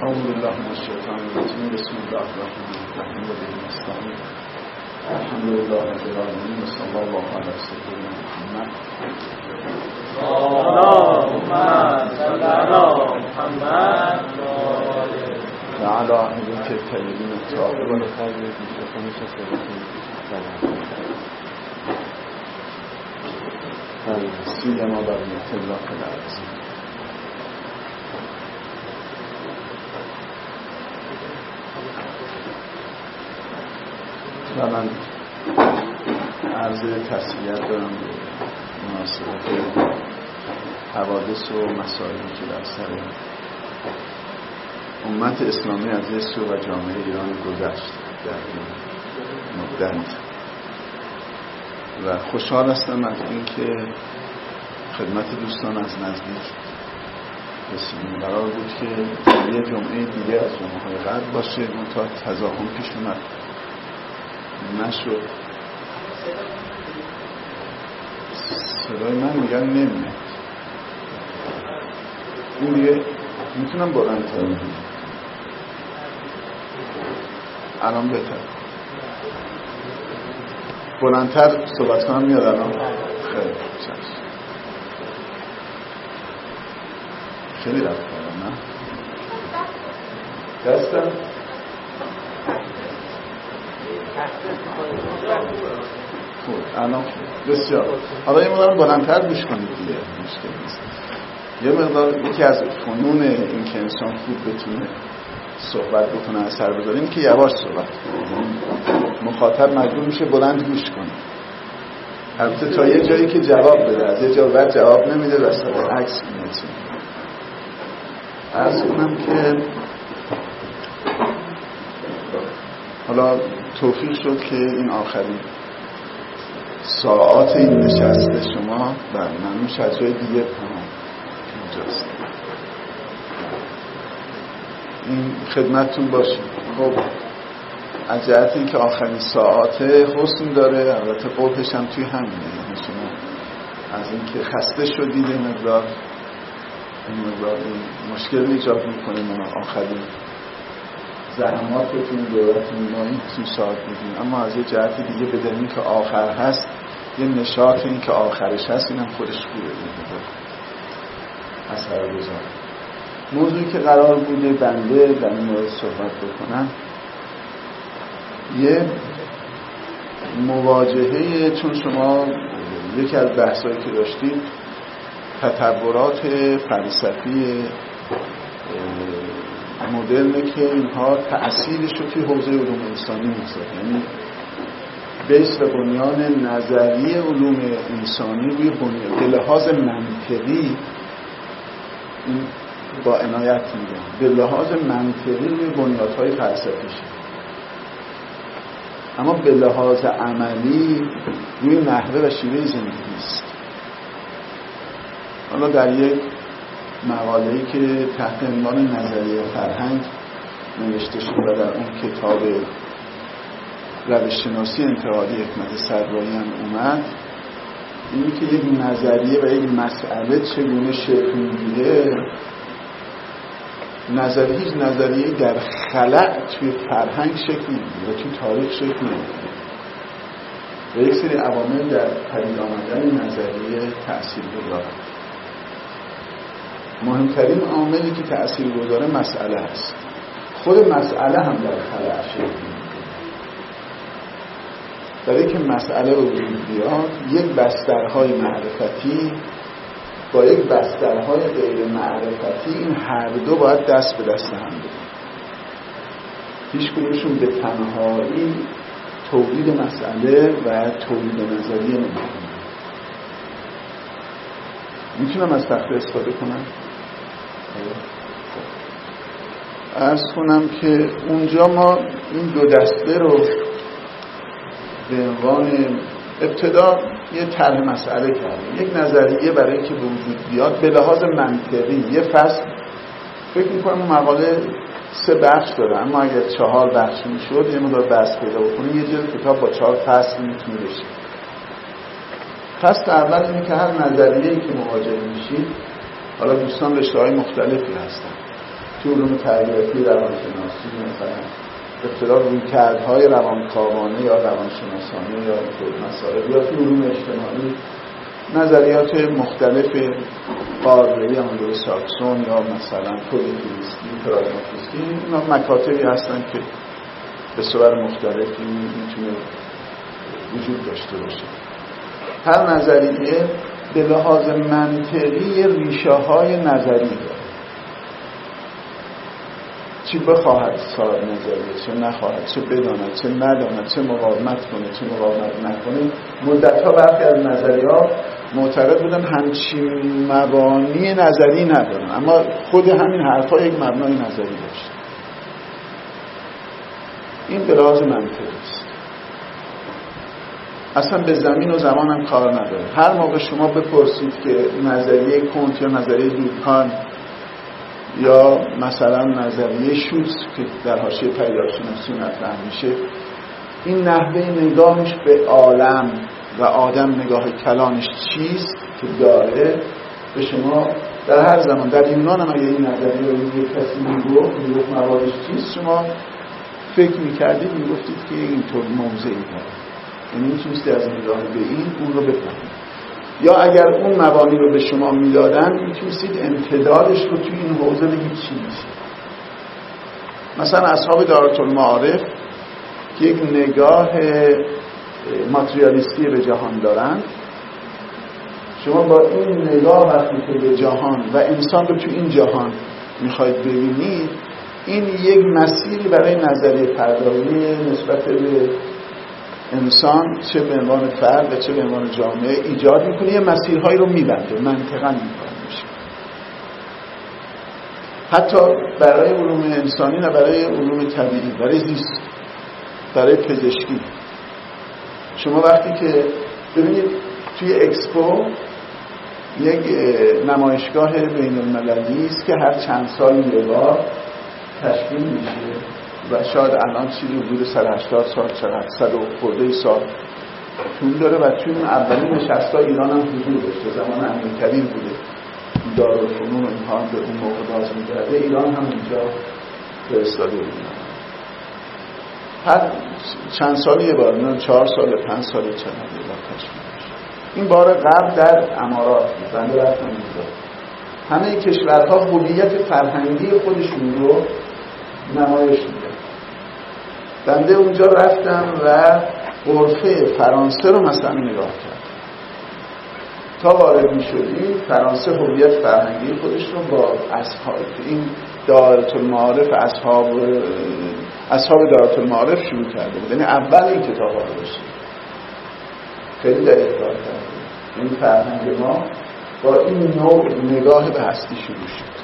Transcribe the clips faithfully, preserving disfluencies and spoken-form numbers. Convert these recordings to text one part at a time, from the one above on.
اعوذ بالله من الشیطان الرجیم. بسم الله الرحمن الرحیم. و به نستعین. الحمد لله رب العالمین و صلی الله علی سیدنا محمد. اللهم صل علی محمد و علی آله الطیبین الطاهرین. و سیما بقیة الله فی الارض. و من عرض تسلیت دارم به مناسبت حوادث و مسائلی که در سر امت اسلامی عزیز و جامعه ایران گذشت در این مدت و خوشحال هستم از اینکه خدمت دوستان از نزدیک رسیدیم. قرار بود که یه جمعه دیگه از جمعه‌های قبل باشه، منتها تضاهم پیش اومد نشد. صدای من میگن نمیاد. این دیگه میتونم بلندتر بگم. الان بهتر بلندتر صحبت کنم میاد الان. خیلی چشم. خیلی رفت کردم نه؟ دستم خوب الان بسیار. حالا یه مقدار بلندتر گوش کنید دیگه، مشکل نیست. یه مقدار یکی از فنون این که انسان خوب بتونه صحبت بکنه اثر بذاره این که یواش صحبت کنه. مخاطب مجبور میشه بلند گوش کنه. البته تا یه جایی که جواب بده، از یه جا بعد جواب نمیده وسط عکس میاد. عرض کنم که حالا توفیق شد که این آخرین ساعات این نشست شما و منوش از جای دیگه تمام اینجاست. این خدمتتون باشید. خب از جهت این که آخرین ساعات حسن داره، البته قوتش هم توی همینه، یعنی شما از این که خسته شدید این مقدار این مقدار این مشکل ایجاد میکنه. ما آخرین زحماتتون دورتون ما این سی ساعت میدیم، اما از یه جهت دیگه بدونیم که آخر هست، یه نشاط این که آخرش هست، اینم خودش خوبه. اثر گذار موضوعی که قرار بوده بنده در این مورد صحبت بکنم یه مواجهه، چون شما یکی از بحثایی که داشتید تطورات فلسفی مدرنه که اینها تأثیرش رو توی حوزه علوم انسانی میذاره، یعنی بیس و بنیان نظری علوم انسانی روی بنیان به لحاظ منطقی این با عنایت میگم به لحاظ منطقی روی بنیادهای فلسفیشه، اما به لحاظ عملی روی نحوه و شیوه زندگی است. حالا در یک مقاله‌ای که تحت عنوان نظریه فرهنگ نوشته شد و در اون کتاب روش‌شناسی انتقادی حکمت سرایی هم اومد، اینی که یک نظریه و یک مسئله چگونه شکل میگیره، نظریه هیچ نظریه در خلأ توی فرهنگ شکل میگیره و توی تاریخ شکل میگیره و یک سری عوامل در پدید آمدن نظریه تأثیر گذاره. مهمترین عاملی که تأثیر گذاره مسئله است. خود مسئله هم در خلأ شکل میگیره. برای که مسئله به وجود بیاد، یک بسترهای معرفتی با یک بسترهای غیر معرفتی، این هر دو باید دست به دست هم بدن. هیچ کدومشون به تنهایی تولید مسئله و تولید نظریه نمی‌کنه. میتونم از تخته استفاده کنم؟ عرض کنم که اونجا ما این دو دسته رو به عنوان ابتدا یه طرح مسئله کردیم، یک نظریه برای که به وجود بیاد به لحاظ منطقی. یه فصل فکر می‌کنم مقاله سه بخش داره، اما اگر چهار بخش میشد یه مقدار بحث پیدا بکنه، یه جلد کتاب با چهار فصل میتونه بشه. فصل اول اینه که هر نظریه‌ای که مواجه میشید، حالا دوستان رشته‌های مختلفی هستن، تو علوم تربیتی روانشناسی مثلا ابتدا رویکردهای روانکاوانه یا روانشناسانه یا مسائل، یا تو علوم اجتماعی نظریات مختلف قاره‌ای آنگلو ساکسون یا مثلا پوزیتیویستی، پراگماتیستی، اینا مکاتبی هستن که به صور مختلفی میتونه وجود داشته باشه. هر نظریه به لحاظ منطقی ریشه های نظری داره، چی بخواهد صاحب نظریه، چه نخواهد، چه بداند، چه نداند، چه مقاومت کنه، چه مقاومت نکنه. مدت‌ها برخی از نظریه‌ها معتقد بودن همچین مبانی نظری ندارن، اما خود همین حرفا یک مبنای نظری داشت. این به لحاظ منطقی است، اصلا به زمین و زمان هم کار نداره. هر موقع شما بپرسید که نظریه کنت یا نظریه دوکان یا مثلا نظریه شوتس که در حاشیه پیدایش‌شناسی مطرح میشه، این نحوه نگاهش به عالم و آدم، نگاه کلانش چیست که داره، به شما در هر زمان، در یونان هم اگه این نظریه رو یک کسی میگفت میگفت موادش چیست، شما فکر میکردید میگفتید که اینطور موضعی داره، یعنی میتونستی از نگاه به این اون رو بفهمید. یا اگر اون مبانی رو به شما میدادن میتونستید امتدادش رو توی این حوزه بگید چی میشه. مثلا اصحاب دارالمعارف که یک نگاه ماتریالیستی به جهان دارند، شما با این نگاه وقتی که به جهان و انسان رو تو این جهان میخواید ببینید، این یک مسیری برای نظریه پردازی نسبت به انسان چه به عنوان فرد و چه به عنوان جامعه ایجاد میکنه، یه مسیرهایی رو میبنده، منطقاً میکنه میشه. حتی برای علوم انسانی نه برای علوم طبیعی، برای زیست، برای پزشکی. شما وقتی که ببینید توی اکسپو یک نمایشگاه بین المللی است که هر چند سال یه بار تشکیل میشه و شاید الان چیزی حدود صد و هشتاد سال، چقدر صد و خورده سال طول داره و توی اون اولین نشست‌ها ایران هم حضور داشته. زمان امیرکبیر بوده، دارالفنون اینها به اون موقع باز می‌کرده، ایران هم اونجا فرستاده بود. هر چند سال یه بار، نه چهار سال، پنج سال چند یه بار تشکیل میشه. این بار قبل در امارات بود، بنده رفتم اونجا. همه کشورها هویت فرهنگی خودشون رو نمایش میده. بنده اونجا رفتم و غرفه فرانسه رو مثلا نگاه کردم. تا وارد میشدیم فرانسه هویت فرهنگی خودش رو با اصحاب این دارالمعارف اصحاب اصحاب دارالمعارف شروع کرده بود. یعنی اول این کتاب ها رو بشه خیلی دقیق کار کرده. این فرهنگ ما با این نوع نگاه به هستی شروع شد.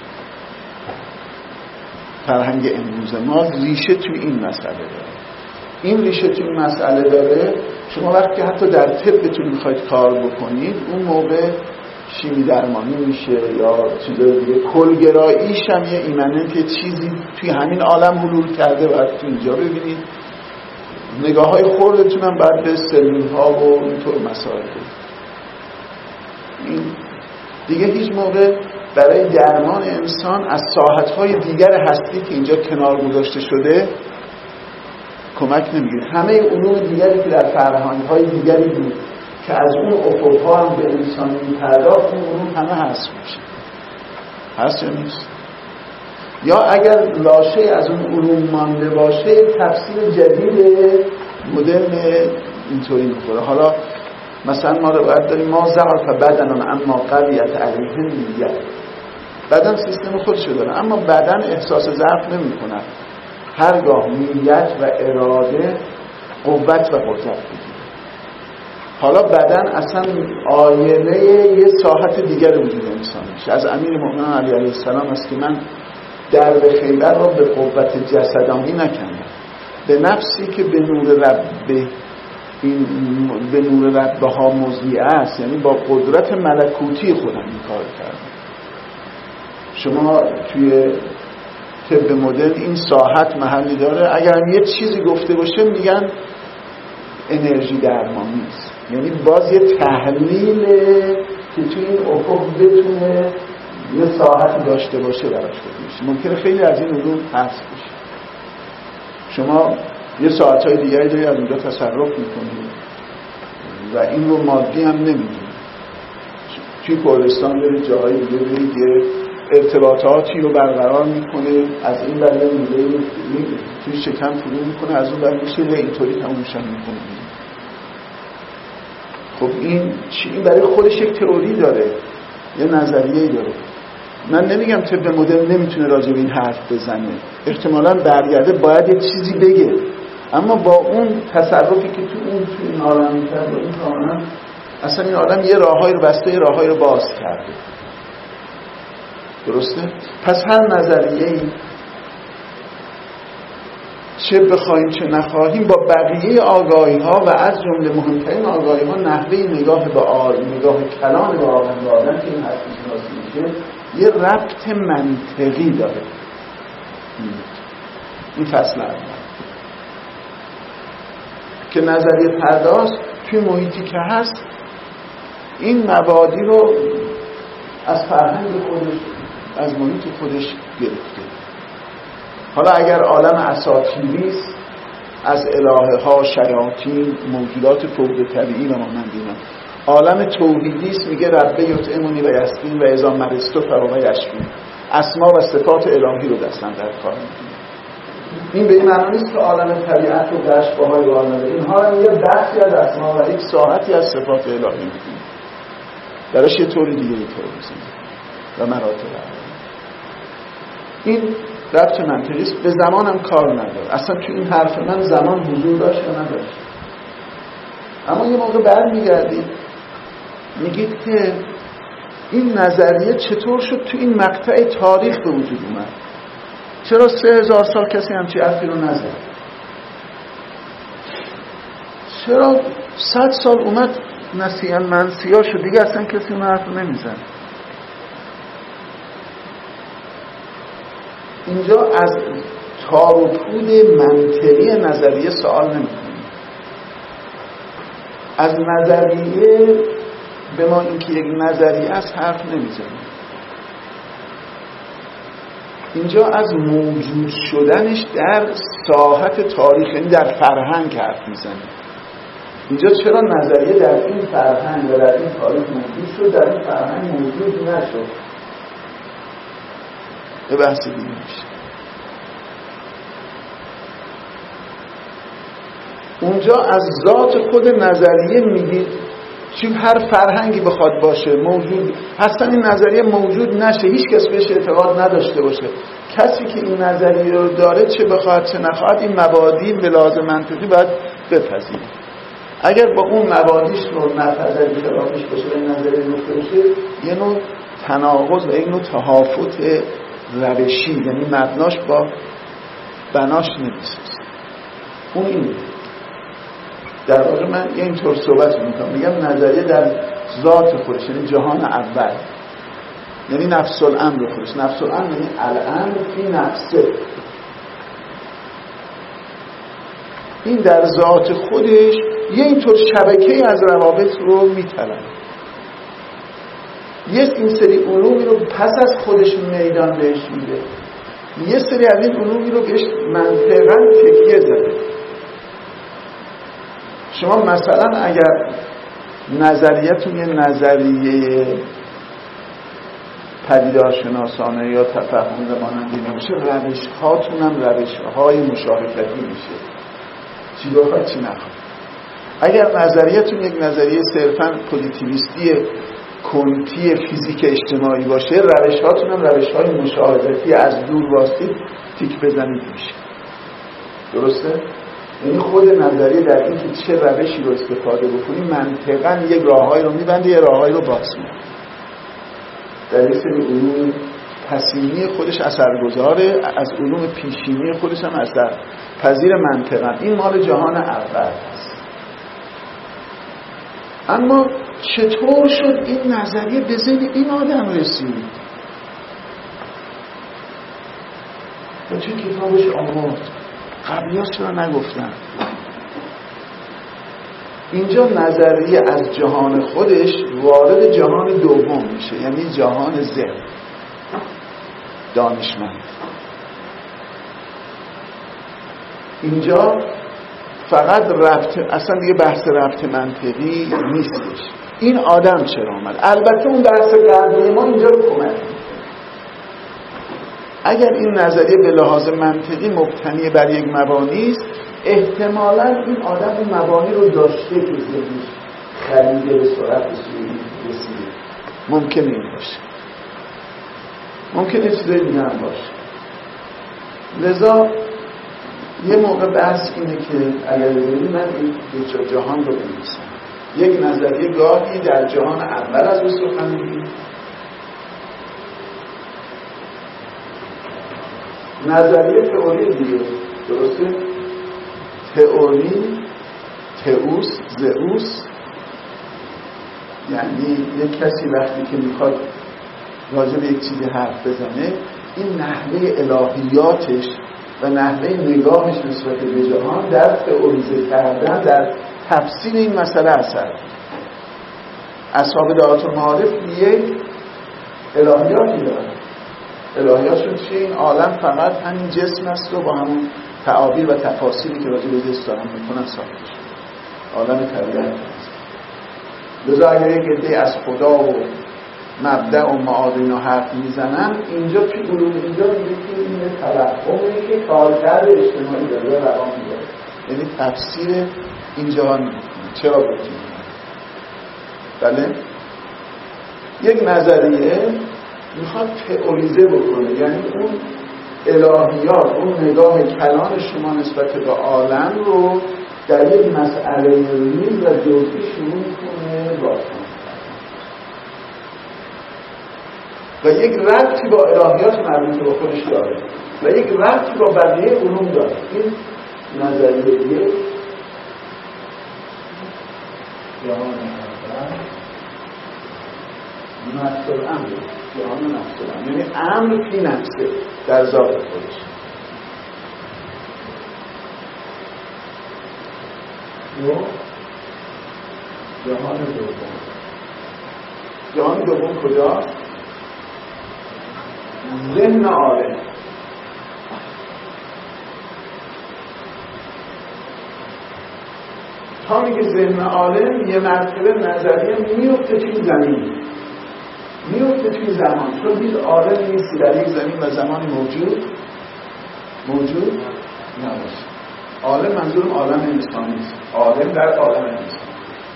فرهنگ امروز ما ریشه توی این مسئله داره. این ریشه توی این مسئله داره. شما وقتی حتی در طبتون میخواید کار بکنید، اون موقع شیمی درمانی میشه یا چیزای دیگه، کلگراییش هم یه ایمننت، یه چیزی توی همین عالم حلول کرده و تو اینجا ببینید. نگاه های خوردتون هم باید به سلول ها و اینطور مسائل بود. این دیگه هیچ موقع برای درمان انسان از ساحت‌های دیگر هستی که اینجا کنار گذاشته شده کمک نمیگیره. همه علوم دیگری که در فرهنگ‌های دیگری بود که از اون افق‌ها هم به انسان می‌پرداخت، اون علوم همه هست میشه. هست یا نیست؟ یا اگر لاشه از اون علوم مانده باشه، تفسیر جدید مدرن اینطوری می‌خوره. حالا مثلا ما رو باید داریم ما ضعف بدنان اما قویت علیه نیت. بدن سیستم خودشو داره اما بدن احساس ضعف نمی‌کنه. هرگاه نیت و اراده قوت و قدرت بگیره. حالا بدن اصلا آینه یه ساحت دیگر وجود انسان میشه. از امیرالمؤمنین علی علیه السلام است که من درب خیبر را به قوت جسدانی نکندم، به نفسی که به نور رب این به نور رب ها مضیع است، یعنی با قدرت ملکوتی خودم این کار کردم. شما توی طب مدرن این ساحت محلی داره. اگر یه چیزی گفته باشه میگن انرژی درمانی است، یعنی باز یه تحلیل که توی این افق بتونه یه ساعتی داشته باشه براش داده میشه. ممکنه خیلی از این علوم حذف بشه، شما یه ساعتهای دیگری داری از اونجا تصرف میکنید و این رو مادی هم نمیدونید. توی کردستان برید، جاهای دیگه برید، یه ارتباطاتی رو برقرار میکنه، از این برای میله توی شکم فرو میکنه، از اون برای میشه اینطوری تمومشن میکنه. خب این چی؟ این برای خودش یک تئوری داره، یه نظریه‌ای داره. من نمیگم طب مدرن نمیتونه راجع به این حرف بزنه، احتمالاً برگرده باید یه چیزی بگه، اما با اون تصرفی که تو اون تو این عالم می‌کرد، این کاملا اصلا این آدم یه راههایی رو بسته، یه راههایی رو باز کرده. درسته؟ پس هر نظریه‌ای چه بخوایم چه نخواهیم با بقیه آگاهی‌ها و از جمله مهمترین آگاهی‌ها نحوه نگاه به عالم، نگاه کلان به عالم و آدم که این حرف شناسی میشه یه ربط منطقی داره. این فصل اول که نظریه پرداز توی محیطی که هست این مبادی رو از فرهنگ خودش، از محیط خودش گرفته. حالا اگر عالم اساطیری است، از الهه ها، شیاطین، موجودات فوق طبیعی و مانند اینا، عالم توحیدی است، میگه رب یطعمنی و یسقین و اذا مرضت فهو یشفین، اسما و صفات الهی رو دستن در کار می‌گیره. این به این معنی نیست که عالم طبیعت رو داشت باهای رو آنده، اینها رو یه بخشی از اسما و یک ساعتی از صفات الهی می‌گیره، درش یه طوری دیگه ای طور بزنید و مراتب این ربط منطقی است. به زمانم کار نداره، اصلا تو این حرف من زمان حضور داشت یا نداشت. اما یه موقع برمیگردید میگید که این نظریه چطور شد تو این مقطع تاریخ به وجود اومد؟ چرا سه هزار سال کسی همچی حرفی رو نزد؟ چرا صد سال اومد نسیان منسیا شد دیگه اصلا کسی اون حرف رو نمیزن؟ اینجا از تار و پود منطقی نظریه سوال نمی‌کنیم. از نظریه به ما اینکه یک نظریه است حرف نمیزنیم. اینجا از موجود شدنش در ساحت تاریخ، یعنی در فرهنگ حرف میزنیم. اینجا چرا نظریه در این فرهنگ و در این تاریخ موجود شد، در این فرهنگ موجود نشد؟ به بحث دیگه میشه. اونجا از ذات خود نظریه میگید چون هر فرهنگی بخواد باشه موجود، اصلا این نظریه موجود نشه، هیچ کس بهش اعتقاد نداشته باشه، کسی که این نظریه رو داره چه بخواد چه نخواد این مبادی به لازم منطقی باید بپذیره. اگر با اون مبادیش رو نپذیره خلافش باشه این نظریه گفته باشه، یه نوع تناقض و یک نوع تهافت روشی، یعنی مبناش با بناش نمیسازه. اون این در واقع من یه اینطور صحبت میکنم، میگم نظریه در ذات خودش، یعنی جهان اول، یعنی نفس الامر خودش. نفس الامر یعنی الامر فی نفسه، این در ذات خودش یه اینطور شبکه از روابط رو میطلبه. یه این سری علومی رو پس از خودش میدان بهش میده، یه سری از این علومی رو بهش منطقاً تکیه زده. شما مثلا اگر نظریتون یه نظریه پدیدارشناسانه یا تفهمی مانند اینا باشه، روش هاتون هم روش های مشارکتی میشه، چی بخواد چی نخواد. اگر نظریتون یک نظریه صرفاً پوزیتیویستی کنتی فیزیک اجتماعی باشه، روش هاتون هم روش های مشاهدتی از دور واسطید تیک بزنید میشه. درسته؟ یعنی خود نظریه در این که چه روشی رو استفاده بکنیم منطقاً یک راههایی رو میبنده، یه راههایی رو باز می‌کنه. در این سری علوم پسینی خودش اثرگذاره، از علوم پیشینی خودش هم اثر پذیر منطقاً. این مال جهان اول هست. اما چطور شد این نظریه به ذهن این آدم رسید؟ و چه کتابش آورد؟ قبلی‌ها چرا نگفتن؟ اینجا نظریه از جهان خودش وارد جهان دوم میشه، یعنی جهان ذهن. دانشمند. اینجا فقط ربط، اصلا دیگه بحث ربط منطقی نیستش. این آدم چرا آمد؟ البته اون بحث قبلی ما اینجا رو کمک می‌کنه. اگر این نظریه به لحاظ منطقی مبتنی بر یک مبانی است، احتمالاً این آدم این مبانی رو داشته که ذهنش خریده به سرعت رسیده. ممکنه این باشه، ممکنه چیزای دیگه هم باشه. لذا یه موقع بحث اینه که اگر ببینید من این دو جهان رو بنویسم، یک نظریه گاهی در جهان اول از او سخن میگه، نظریه تئوری دیگه، درسته؟ تئوری، تئوس، زئوس، یعنی یک کسی وقتی که میخواد راجع به یک چیزی حرف بزنه، این نحوه الهیاتش و نحوه نگاهش نسبت به جهان در تئوریزه کردن، در تفسیر این مسئله اثر. اصحاب دعوت المعارف یک الهیاتی دارن. الهیاتشون چیه؟ این عالم فقط همین جسم است و با همون تعابیر و تفاصیلی که راجع به جسم دارن میکنن ساخته شده. عالم طبیعت است. لذا اگر یک عده از خدا و مبدأ و معاد اینا حرف میزنن، اینجا توی علوم اینجا میگه که این توهمه که کارکرد اجتماعی داره و روان داره، یعنی تفسیر این جهان میکنه. چرا بودیم؟ بله؟ یک نظریه میخواد تئوریزه بکنه، یعنی اون الهیات، اون نگاه کلان شما نسبت به عالم رو در یک مسئله ریز و جزئی شروع میکنه باطن و یک ربطی با الهیات مربوط به خودش داره و یک ربطی با بقیه علوم داره. این نظریه یک جهان نفس الامر، جهان نفس الامر، یعنی امر فی نفسه، در ذات خودش. و جهان دوم، جهان دوم کجاست؟ ذهن عالم. تا میگه ذهن عالم، یه مرتبه نظریه میفته توی زمین، میفته توی زمان، چون هیچ عالم نیستی در یک زمین و زمانی موجود موجود نباشه. عالم منظورم عالم انسانی است، عالم در عالم انسانی،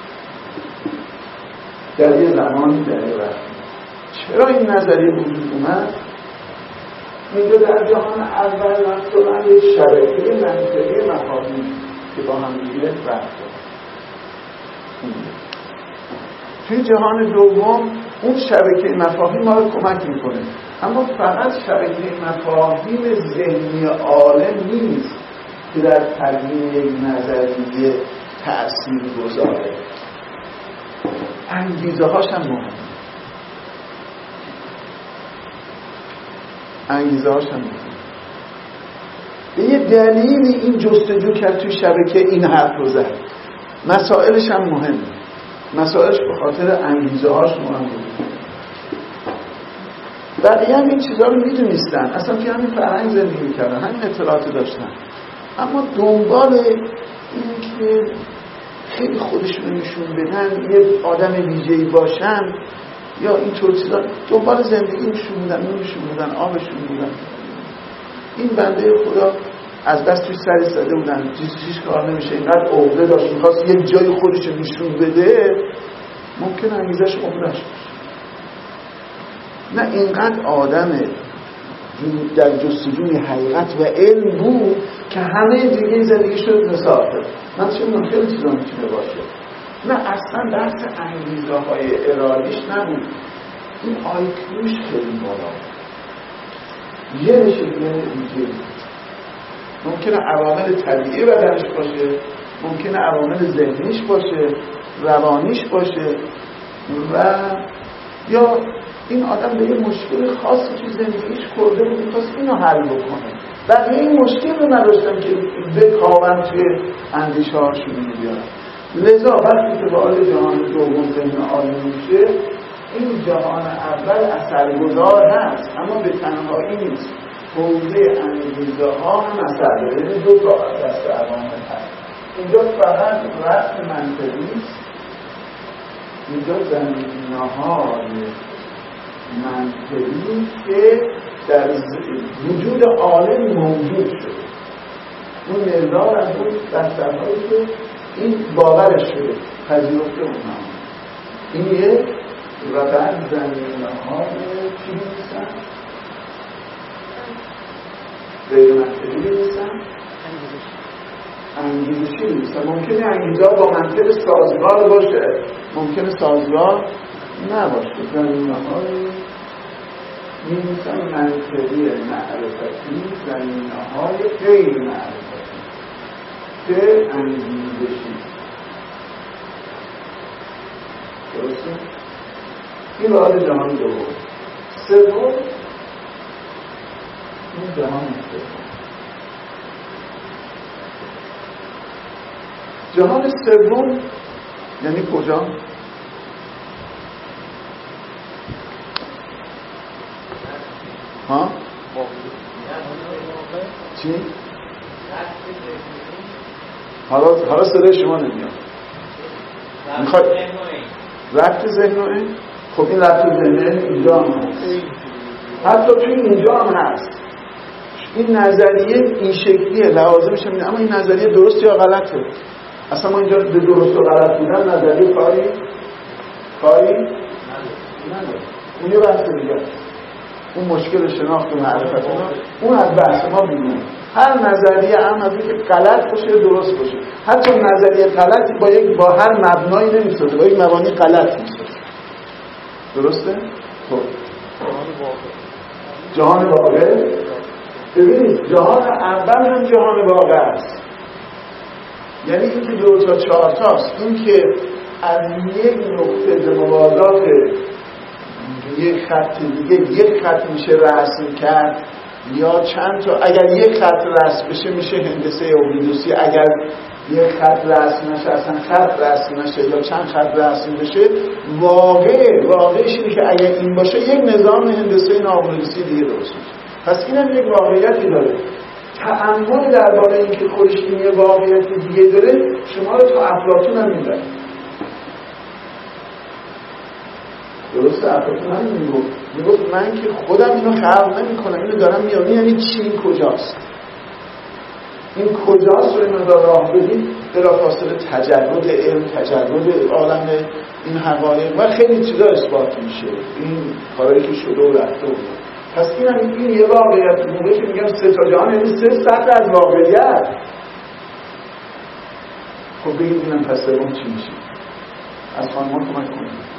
در یه زمانی، در یه وقت. چرا این نظریه وجود اومد؟ اینجا در جهان اول مثلا یک شبکه منطقی مفاهیم که با هم دیگه رفت داره. توی جهان دوم اون شبکه مفاهیم ما رو کمک میکنه، اما فقط شبکه مفاهیم ذهنی عالم نیست که در تدوین یک نظریه تأثیر گذاره، انگیزه هاش هم مهمه. انگیزه هاش هم مهمه. به یه دلیلی این جستجو کرد توی شبکه این حرف رو زد. مسائلش هم مهمه، مسائلش به خاطر انگیزه هاش مهم بود. بقیه هم این چیزها رو میدونستن، اصلا توی همین فرهنگ زندگی میکردن، همین اطلاعات داشتن، اما دنبال این که خیلی خودشون نشون بدن، یه آدم ویژه‌ای باشن یا این طور چیزا، دنبال زندگی نشون بودن، نورشون بودن، آبشون بودن. این بنده خدا از دست توی سر زده بودن، چیزیش کار نمیشه، اینقدر عقده داشت، میخواست یک جای خودش رو نشون بده، ممکن انگیزش عقده‌اش باشه. نه، اینقدر آدم در جستجوی حقیقت و علم بود که همه دیگه زندگیش رو نساخته. من چه میدونم خیلی چیزا میتونه باشه. نه، اصلا بحث انگیزه های ارادیش نبود، این آیکیوش خیلی بالا، یه شکل دیگه. ممکنه عوامل طبیعی بدنش باشه، ممکنه عوامل ذهنیش باشه، روانیش باشه، و یا این آدم به یه مشکل خاصی توی زندگیش کرده بود، می‌خواست اینو حل بکنه. بقیه این مشکل رو نداشتن که بکاون توی اندیشه هاشون بیارن. لذا وقتی که وارد جهان دوم ذهن عالم میشه، این جهان اول اثرگذار هست اما به تنهایی نیست، حوزه انگیزه ها هم اثر داره، یعنی دو تا دست عوامل هست. اینجا فقط رسم منطقی است، اینجا زمینه‌های منطقی که در وجود عالم موجود شده، اون مقدار از اون دسترهایی که این باورش شده پذیرفته اونها، این یک. و بعد زمینه‌های چی نیستن؟ غیر منطقی نیستن؟ انگیزشی نیستن. ممکنه انگیزه با منطق سازگار باشه، ممکنه سازگار نباشه. زمینه‌های نیستن منطقی معرفتی، زمینه‌های غیر معرفتی که انگیزشی. درسته؟ این باید جهان دوم. سوم این جهان سوم. جهان سوم یعنی کجا؟ ها؟ چی؟ حالا حالا صدای شما نمیاد. میخواد ربط ذهن و این؟ خب این ربط ذهن اینجا هم هست، حتی توی اینجا هم هست. این نظریه این شکلیه، لوازمش هم، اما این نظریه درست یا غلطه؟ اصلا ما اینجا به درست و غلط بودن نظریه کاری کاری نداره. اون یه بحث دیگه، اون مشکل شناخت و معرفت اون از بحث ما بیرونه. هر نظریه هم از اینکه غلط باشه درست باشه، حتی نظریه غلطی با یک با هر مبنایی نمیسازه، با یک مبانی غلط میسازه. درسته؟ خب جهان واقع، ببینید جهان اول هم جهان واقع است، یعنی این که دو تا چهار تاست. این که از یک نقطه موازات یک خط دیگه یک خط میشه رسم کرد یا چند تا، اگر یک خط رسم بشه میشه هندسه اولیدوسی، اگر یک خط رسم نشه اصلا خط رسم نشه یا چند خط رسم بشه، واقع واقعش اینه که اگر این باشه یک نظام هندسه ناولیدوسی دیگه درست میشه. پس اینم یک واقعیتی داره. تأمل درباره اینکه خودش این یه واقعیت دیگه داره شما رو تا افلاطون هم میبره. درسته؟ افلاطون هم میگفت میگفت من که خودم اینو خلق نمی کنم، اینو دارم میام. یعنی چی؟ این کجاست؟ این کجاست رو اینو دار راه بدید بلافاصله تجرد علم، تجرد عالم این حقایق و خیلی چیزا اثبات میشه. این کارهایی که شده و رفته بود. پس این هم این یه واقعیت. موقعی که میگم سه تا جهان یعنی سه سطح از واقعیت. خب بگید اینم پس سوم چی میشه؟ از خانمان کمک کنید.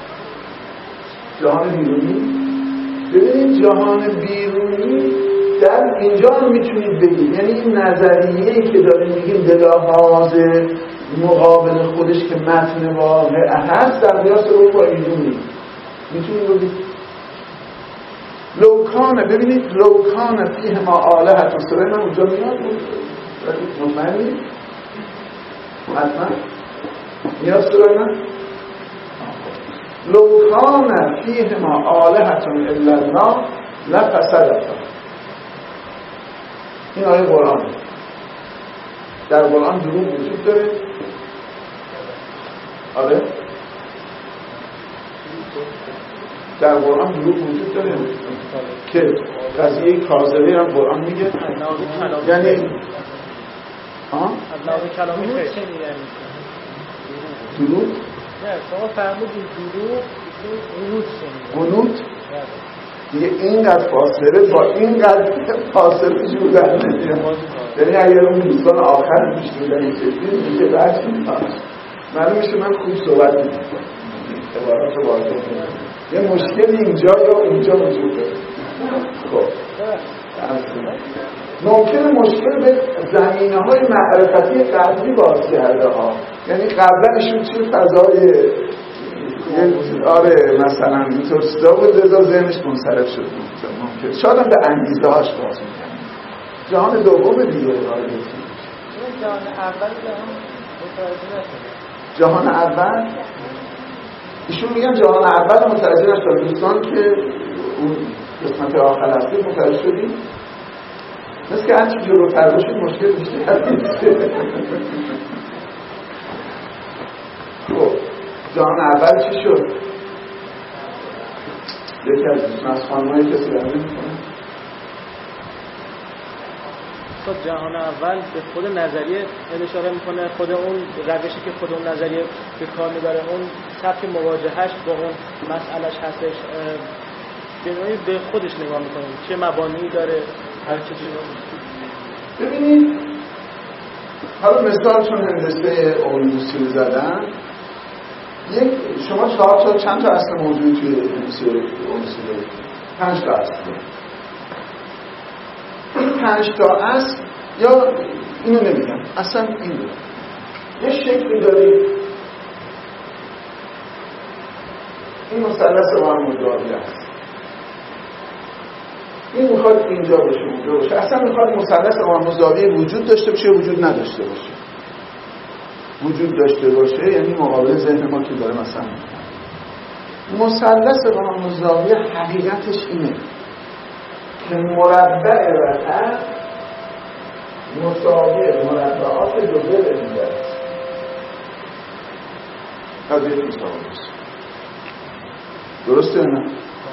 جهان بیرونی. ببینید جهان بیرونی در اینجا هم میتونید بگید، یعنی این نظریه‌ای که داریم میگیم دلاهاز مقابل خودش که متن واقع هست در قیاس رو با بیرونی میتونید بگید. لوکانه، ببینید لوکانه فیه ما آلهت و سره من اونجا میاد مطمئنی؟ حتما میاد سره من؟ لوکانه فیه ما آلهت الا الله لفسدتا. این آیه قرآن. در قرآن دروغ وجود داره؟ آره؟ در قرآن دروغ وجود داره که قضیه کاذبه هم قرآن میگه. یعنی ها؟ الله کلامی خیر دروغ؟ نه شما فرمودید دروغ قنوت شنیدن. قنوت؟ دیگه اینقدر فاصله با اینقدر فاصله جودن نمیاد. یعنی اگر اون دوستان آخر میشنیدن این جدید میگه بحث میکنم معلوم میشه من خوب صحبت میکنم عبارات واضح میکنم. یه مشکلی اینجا یا اونجا وجود داره. خب ممکنه مشکل به زمینه های معرفتی قبلی باز کرده ها، یعنی قبلنشون چه فضای آره مثلا اینطور چیزا بود رضا ذهنش منصرف شد. ممکن شاید هم به انگیزه هاش باز میکنه. جهان دوم دیگه آره جهان اول جهان متوجه نشد. جهان اول ایشون میگن جهان اول متوجه نشدن. دوستان که اون قسمت آخر هستید متوجه شدید؟ مثل که هرچی جلوتر باشید مشکل بیشتر میشه. خب جهان اول چی شد؟ یکی از دوستان از خانمایی کسی برمی میکنه. خب جهان اول به خود نظریه اشاره میکنه، خود اون روشی که خود اون نظریه به کار میبره، اون سبک مواجهش با اون مسئلهش هستش، به نوعی به خودش نگاه میکنه چه مبانی داره هر چیزی رو. ببینید حالا مثال چون هندسه اقلیدوسی رو زدن، یک شما چهار تا چند تا اصل موضوعی توی هندسه اقلیدوسی دارید؟ پنج تا اصل دارید. این پنج تا اصل یا اینو نمیگم اصلا این دارید یه شکلی دارید، این مثلث وارموزاوی هست، این میخواد اینجا باشه اونجا باشه، اصلا میخواد مثلث وارموزاوی وجود داشته باشه وجود نداشته باشه. وجود داشته باشه یعنی مقابل ذهن ما که داره مثلا مثلث وارموزاوی حقیقتش اینه که مربع وسط مساوی مربعات دو ضلع دیگر است. قضیه مساوی است. درسته نه؟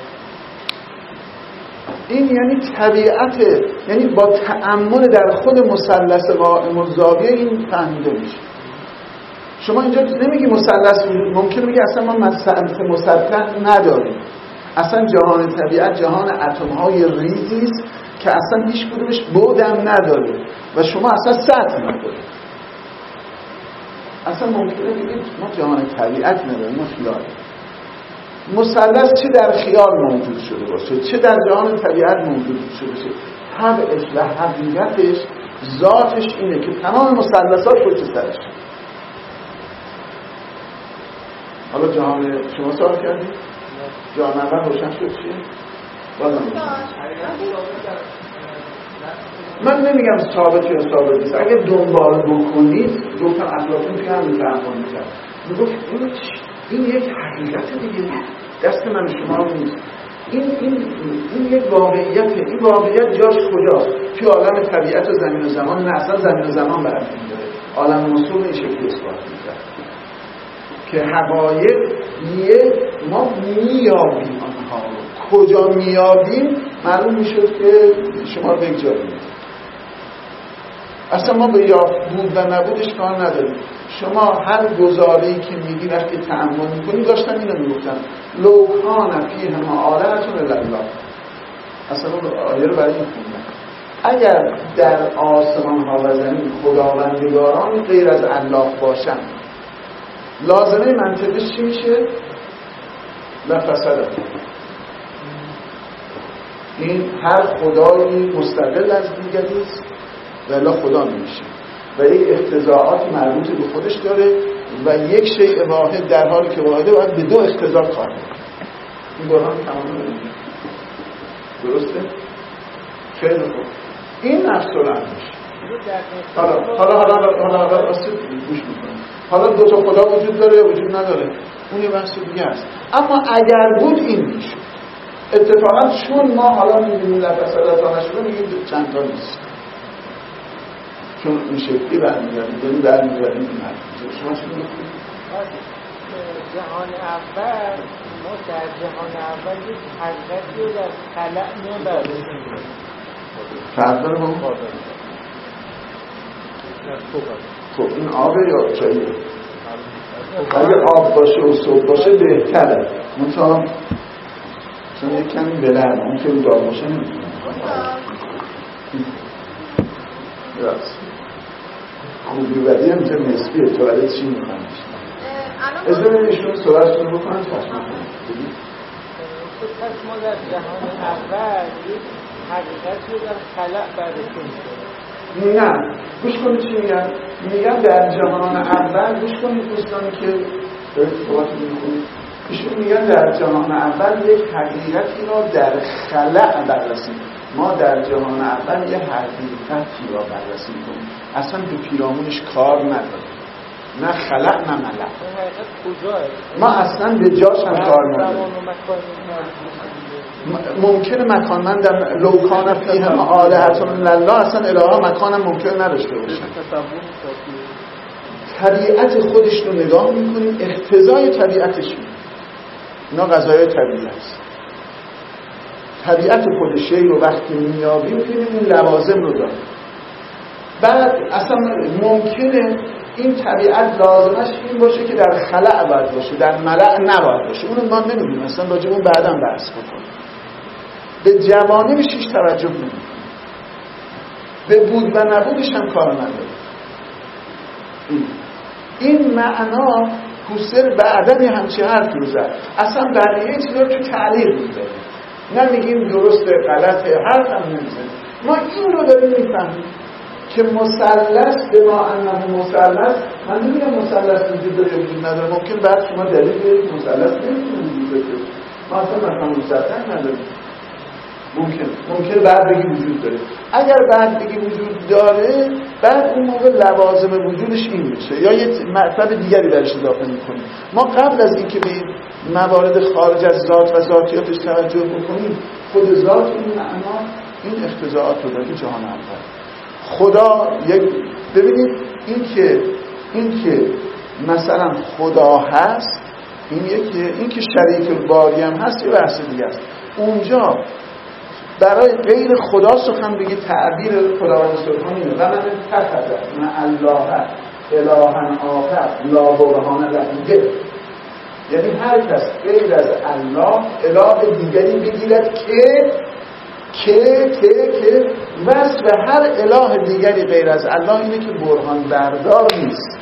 این یعنی طبیعت، یعنی با تأمل در خود مثلث قائم الزاویه این فهمیده میشه. شما اینجا نمیگی مثلث وجود، ممکنه بگی اصلا ما مثلث مسطح نداریم، اصلا جهان طبیعت جهان اتم‌های ریزی است که اصلا هیچ کدومش بعدم نداره و شما اصلا سطح ندارید. اصلا ممکنه بگید ما جهان طبیعت نداریم، ما خیال. مثلث چه در خیال موجود شده باشه چه در جهان طبیعت موجود شده باشه، طبعش و حقیقتش ذاتش اینه که تمام مثلثات پشت سرش. حالا جهان شما سوال کردید؟ جهان اول روشن شد چیه؟ بازم من نمیگم ثابت یا ثابت نیست. اگه دنبال بکنید گفتم افلاطون که هم میفهمون میکرد میگفت این, این یک حقیقت دیگه دست من شما نیست. این, این, این یک واقعیته. این واقعیت جاش کجاست؟ توی عالم طبیعت و زمین و زمان. نه اصلا زمین و زمان برمی داره. عالم مصول این شکلی اثبات میکرد که حقایق یه ما میابیم آنها رو. کجا میابیم معلوم میشد که شما بگذارید. اصلا ما به یافت بود و نبودش کار نداریم. شما هر گزاره‌ای که میگی وقتی تأمل میکنی، داشتن اینو میگفتن لو کان فیهما آلهة الا الله. اصلا اون آیه رو برای این خوندن اگر در آسمان ها و زمین خداوندگاران غیر از الله باشن، لازمه منطقش چی میشه؟ لفسد. این هر خدایی مستقل از دیگری است و الا خدا نمیشه و یک اقتضاعات مربوط به خودش داره و یک شیء واحد در حالی که واحده باید به دو اقتضا کار کنه. این برهان تمام نمیشه. درسته؟ خیلی خوب. این نفس الامرش. حالا حالا حالا حالا حالا راست گوش میکنم. حالا دو تا خدا وجود داره یا وجود نداره؟ اون یه بحث دیگه است. اما اگر بود این میشه. اتفاقا چون ما حالا می‌بینیم لفظ صداتانش رو میگیم چند تا نیست. چون این شکلی برمیگردیم داریم برمیگردیم این حرف. شما چی میگید؟ جهان اول ما در جهان اول یک حقیقتی رو در خلأ می‌بریم. فرق داره با اون؟ خب این آبه یا چاییه؟ اگه آب باشه و صبح باشه بهتره. منطقه چون یک کمی بلند اون که رو دار باشه نمیتونه. راست خوبی و بدی هم اینجا نسبیه. تو علیه چی میخواهیم از ببینید ایشون سوالشون رو بکنن تصمیم کنید. پس ما در جهان اول یک حقیقتی رو در خلأ بررسی می‌کنیم. نه گوش کنید چی میگن. میگن در جهان اول، گوش کنید دوستانی که دارید صحبت می‌کنید، ایشون میگن در جهان اول یک حقیقتی را در خلأ بررسی کنیم. ما در جهان اول یک حقیقتی را بررسی کنیم، اصلا به پیرامونش کار نداریم. نه خلق نه ملق. ما اصلا به جاش هم کار نداریم. ممکنه مکانمندم لو کان فیهم آلهة الا الله، اصلا اله‌ها مکانم ممکن نداشته باشن. طبیعت خودش رو نگاه میکنیم، اقتضای طبیعتش میکنیم. اینا قضایای طبیعت است. طبیعت خودشه رو وقتی میابیم میبینیم این لوازم رو داره. بعد اصلا ممکنه این طبیعت لازمش این باشه که در خلق باید باشه، در ملع نباید باشه. اونو ما نمیدونیم، اصلا راجع اون بعدا بحث بکنیم. به جوانبش هیچ توجه نمیکنیم، به بود و نبودش هم کار نداره. این, این معنا حسر بعدن یه همچی حرف رو زد. اصلا بقیه چیزا رو تو تعلیق میذاره، نمیگیم درسته غلطه، حرف هم نمیزنیم. ما این رو داریم میفهمیم که مثلث به ما انه مثلث، من نمیگم مثلث وجود داره یا وجود نداره. ممکن بعد شما دلیل بیارید مثلث نمیتونه وجود داره، ما اصلا مثلا مسلط نداریم. ممکن ممکن بعد بگی وجود داره. اگر بعد بگی وجود داره، بعد اون موقع لوازم وجودش این میشه یا یه مطلب دیگری درش اضافه میکنیم. ما قبل از اینکه به موارد خارج از ذات و ذاتیاتش توجه بکنیم، خود ذات این معنا این اقتضاعات رو داره. جهان اول خدا یک، ببینید این که این که مثلا خدا هست، این یکی، این که شریک باری هم هست یه بحث دیگه است. اونجا برای غیر خدا سخن بگی تعبیر خداوند سبحانه و من اتخذ مع الله الها آخر لا برهان له، یعنی هر کس غیر از الله اله دیگری بگیرد که که که که وصف هر اله دیگری غیر از الله اینه که برهان بردار نیست.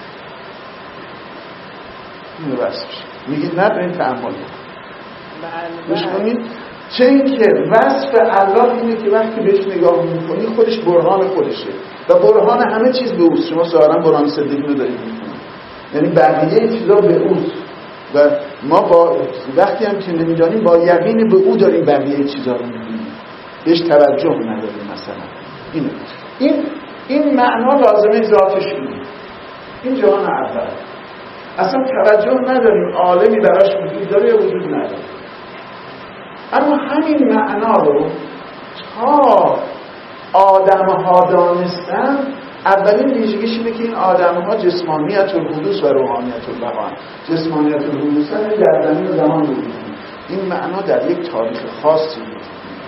این وصفش میگید نه، به این تأمل گوش کنید. چه این که وصف الله اینه که وقتی بهش نگاه میکنی خودش برهان خودشه و برهان همه چیز به اوست. شما ظاهرا برهان صدیقی رو دارید میکنید، یعنی بقیه چیزا به اوست و ما با وقتی هم که نمیدانیم با یقین به او داریم بقیه چیزا رو میبینیم، بهش توجه نداریم. مثلا اینه. این این معنا لازمه ذاتش اینه. این جهان اول اصلا توجه نداریم عالمی براش وجود داره یا وجود نداره. اما همین معنا رو تا آدم‌ها دانستن، اولین ویژگیش اینه که این آدم‌ها جسمانیت الحدوث و روحانیت البقا، جسمانیت الحدوث در زمین زمان رو می‌بینیم. این معنا در یک تاریخ خاصی بود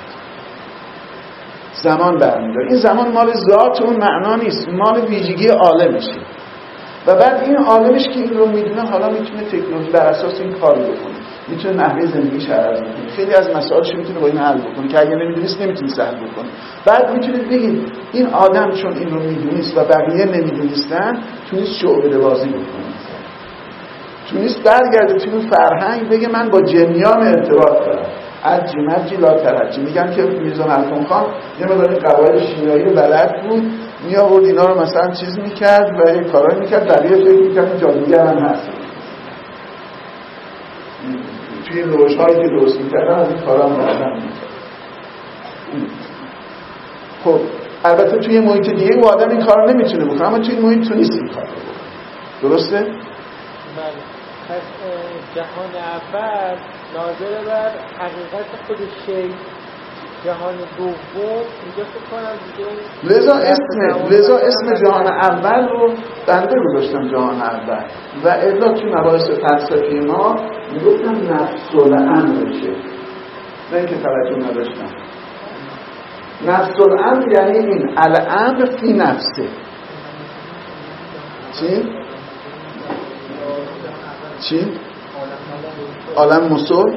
زمان برمی‌داره. این زمان مال ذات اون معنا نیست، مال ویژگی عالمشه. و بعد این عالمش که این رو میدونه، حالا میتونه تکنولوژی بر اساس این کار بکنه، میتونه نحوه زندگیش عوض کنه، خیلی از مسائلش میتونه با این حل بکنه که اگه نمیدونست نمیتونست حل بکنه. بعد میتونید بگید این آدم چون این رو میدونست و بقیه نمیدونستن، تونست شعبده بازی بکنه، تونست برگرده توی اون فرهنگ بگه من با جنیان ارتباط دارم. عجی مجی لا ترجی. میگن که میرزا ملکم خان یه مقدار قواعد شیمیایی رو بلد بود، می آورد اینا رو مثلا چیز میکرد و این کارا میکرد، بقیه فکر میکرد جادوگر هم هست. توی روش‌هایی که درست میکردن از این کارا هم بردن میکرد. خب البته توی محیط دیگه و آدم این کار نمیتونه بکنه، اما توی محیط تونست این کار بکنه. درسته؟ بله. پس جهان اول ناظر بر حقیقت خود شی، جهان دوم اینجا فکر کنم دیگه لذا اسم لذا اسم جهان اول رو بنده گذاشتم جهان اول و الا تو مباحث فلسفی ما میگفتم نفس الامر شه، نه اینکه توجه نداشتم. نفس الامر یعنی این الامر فی نفسه. چی؟ چی؟ عالم مسل.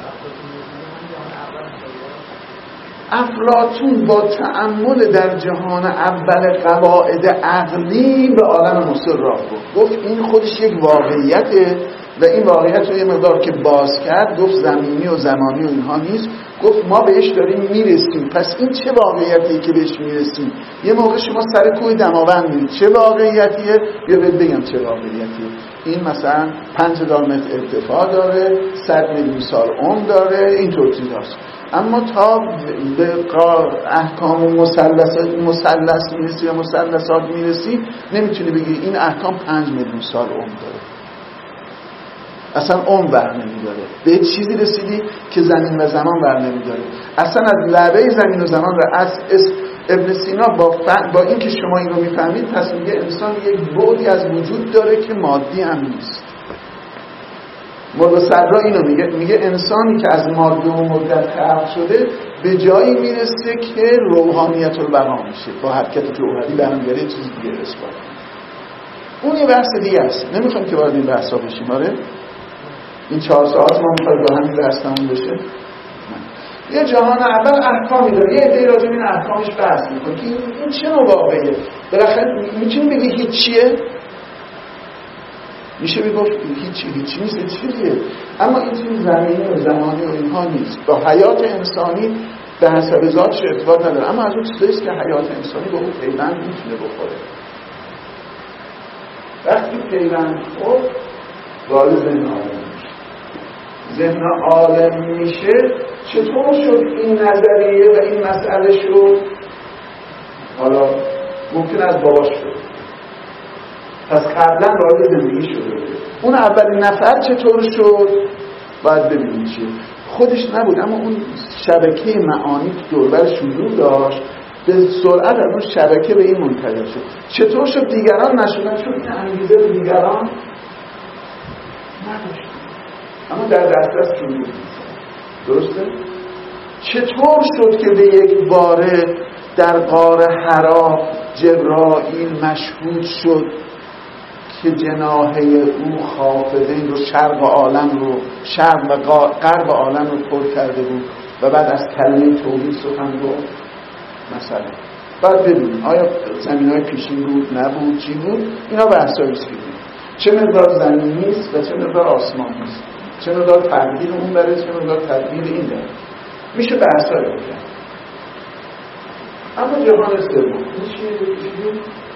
افلاطون با تأمل در جهان اول قواعد عقلی به عالم مسل راه گفت. گفت این خودش یک واقعیته و این واقعیت رو یه مقدار که باز کرد گفت زمینی و زمانی و اینها نیست، گفت ما بهش داریم میرسیم. پس این چه واقعیتیه که بهش میرسیم؟ یه موقع شما سر کوه دماوند میرید، چه واقعیتیه؟ بیا بهت بگم چه واقعیتیه. این مثلا پنج هزار متر ارتفاع داره، صد میلیون سال عمر داره، اینطور چیزاست. اما تا به احکام مثلث مثلث میرسی یا مثلثات میرسی نمیتونی بگی این احکام پنج میلیون سال عمر داره، اصلا عمر بر نمیداره. به چیزی رسیدی که زمین و زمان بر نمیداره، اصلا از لبه زمین و زمان و از ابن سینا با فن با اینکه شما این رو میفهمید پس میگه انسان یک بعدی از وجود داره که مادی هم نیست. مولا صدرا اینو میگه، میگه انسانی که از ماده و مدت خلق شده به جایی میرسه که روحانیت رو بها میشه، با حرکت جوهری برمیگره چیز دیگه اثبات. اون یه بحث دیگه است، نمیخوام که وارد این بحثا بشیم. آره این چهار ساعت ما میخوایم با همین بحث تموم بشه. یه جهان اول احکامی داره، یه عده‌ای راجع به این احکامش بحث میکنه که این چه نوع واقعیه. بالاخره میتونی بگی هیچیه؟ میشه بگفت هیچی هیچی نیست، چیزیه. اما این چیز زمینی و زمانی و اینها نیست، با حیات انسانی به حسب ذاتش ارتباط نداره. اما از اون چیزیست که حیات انسانی با اون پیوند میتونه بخوره. وقتی پیوند خورد وارد ذهن عالم میشه. ذهن عالم میشه چطور شد این نظریه و این مسئله شد؟ حالا ممکن از باباش شد، پس قبلا وارد زندگی شده. اون اولین نفر چطور شد؟ باید ببینید چیه. خودش نبود اما اون شبکه معانی که دوربرش حضور داشت به سرعت از اون شبکه به این منتقل شد. چطور شد دیگران نشدن؟ چون این انگیزه به دیگران نداشت اما در دسترس حضور درسته؟ چطور شد که به یک باره در غار حرا جبرائیل مشهود شد که جناحه او خافضین رو شرق عالم رو شرق و غرب عالم رو پر کرده بود و بعد از کلمه توحید سخن گفت؟ مثلا بعد ببینیم آیا زمین‌های پیشین بود نبود چی بود؟ اینا بحثایی است که چه مقدار زمینی است و چه مقدار آسمانی است، چه مقدار تقدیر اون بره چه مقدار تقدیر این بره، میشه بحثایی کرد. اما جهان سوم این چیه بگید؟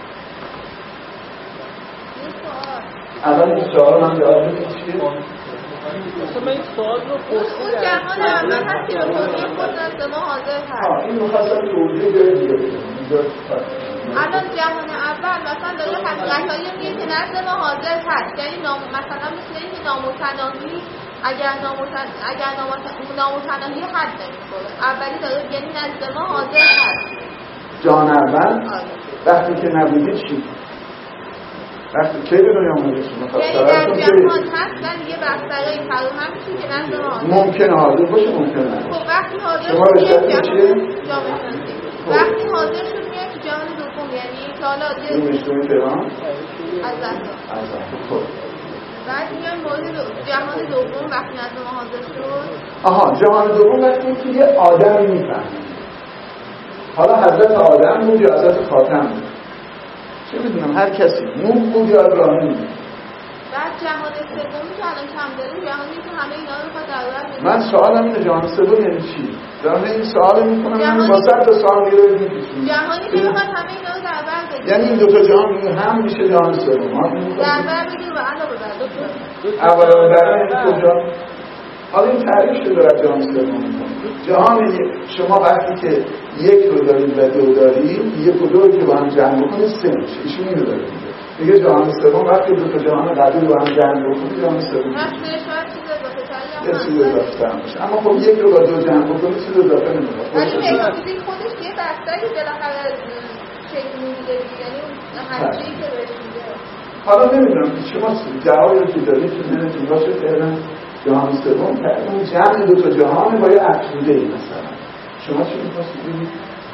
اول این سوال من جواب بدید چیه؟ مثلا این سوال رو پرسیدم اون جهان اول هستی به توضیح خود نزد ما حاضر هست. این مخواستم توضیح جایی دیگه الان جهان اول مثلا داره حقیقتایی میگه که نزد ما حاضر هست، یعنی نام مثلا مثل اینکه نامتناهی اگر نامتن اگر نامتناهی حد نمیخوره، اولی داره یعنی نزد ما حاضر هست. جهان اول وقتی که نبودی چی؟ وقتی که به دنیا آمده شما یعنی در جهان هست ولی یه بسترهایی فراهم میشه که نزد ما حاضر ممکنه حاضر باشه ممکنه نباشه. خب وقتی حاضر شما رشته چیه؟ جامعه شناسی. وقتی حاضر شد میاد تو جهان دوم، یعنی که حالا این مشتوم تهران از زهرا از زهرا خب بعد میان مورد جهان دوم وقتی نزد ما حاضر شد. آها جهان دوم وقتی که یه آدمی میفهمه، حالا حضرت آدم بود یا حضرت خاتم بود چه میدونم هر کسی نوح بود یا ابراهیم بود. بعد جهان سومی که الان کم داریم جهانی که همه اینا رو خواهد در بر من سوالم اینه جهان سوم یعنی چی؟ دارم این سوال میکنم من با صد تا سوال میره میپیچونم جهانی که بخواد همه اینا رو در بر بگیره، یعنی این دوتا جهان هم میشه جهان سوم در بر بگیره و علاوه بر اولا برای کجا؟ حالا این تعریف شده در جهان سوم میکنم. جهان شما وقتی که یک رو دارید و دو دارید، یک و دو که با هم جمع بکنید سه میشه. ایشون اینو داره میگه. میگه جهان سوم وقتی دو تا جهان قبلی با هم جمع بکنید جهان سوم میشه. یه چیز اضافه هم باشه. اما خب یک رو با دو جمع بکنید چیز اضافه نمیشه. ولی متافیزیک خودش یه بستری بالاخره شکل میگیره، یعنی هر چیزی که بهش میگه. حالا نمیدونم شما جوابی رو که دارید که نمیتون باشه فعلا جهان سوم اون جمع دو تا جهان با یه افزوده ای مثلا شما چی می‌خواستید بگید؟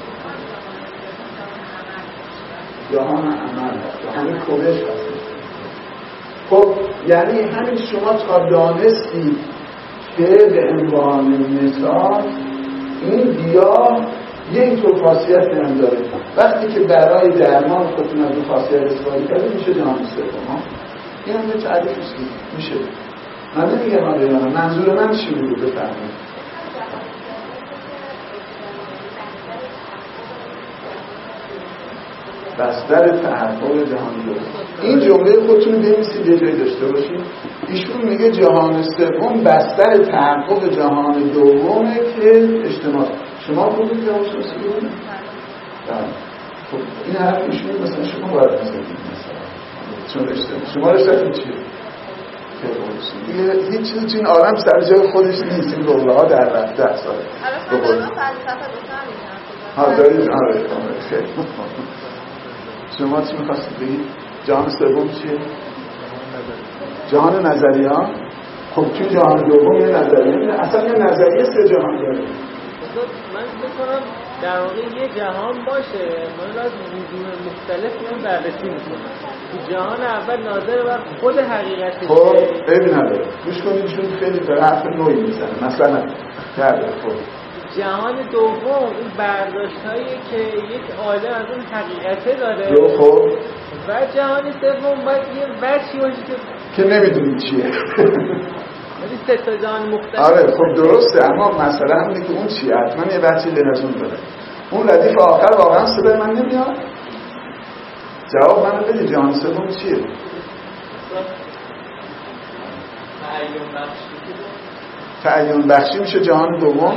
جهان عمل جهان کلش هست. خب یعنی همین شما تا دانستید که به عنوان مثال این گیاه یه اینطور خاصیت هم داره، وقتی که برای درمان خودتون از اون خاصیت استفاده کردید میشه جهان سوم. این هم یه تعریف است میشه. من نمیگم آره یا نه، منظور من چی بود بفرمایید. بستر تحقق جهان دوم. این جمله خودتون بنویسید یه جایی داشته باشید. ایشون میگه جهان سوم بستر تحقق جهان دومه که اجتماع. شما بودید جهان سوم؟ خب این حرف ایشون مثلا شما باید بزنید مثلا چون رشته شما رشته چیه؟ دیگه هیچ چیزی تو این عالم سر جای خودش نیست. این روله ها در رفته ده ساله ها دارید. آره خیلی شما چی میخواستید بگید؟ جهان سوم چیه؟ جهان نظریه ها. خب توی جهان دوم یه نظریه اصلا یه نظریه سه جهان داره. من میکنم در واقع یه جهان باشه من از وجود مختلف میان بررسی میکنم. تو جهان اول ناظر بر خود حقیقت. خب ببین نداره گوش کنید چون خیلی داره حرف نوعی میزنه. مثلا کرده خب جهان دوم اون برداشت هایی که یک عالم از اون حقیقته داره رو خب و جهان سوم باید یه وجهی باشه که که نمیدونی چیه. ولی سه تا جهان مختلف. آره خب درسته اما مسئله همینه که اون چیه حتما یه بچه لنزون داره. اون ردیف آخر واقعا صدای من نمیاد. جواب منو بده جهان سوم چیه؟ تعیین بخشی میشه جهان دوم.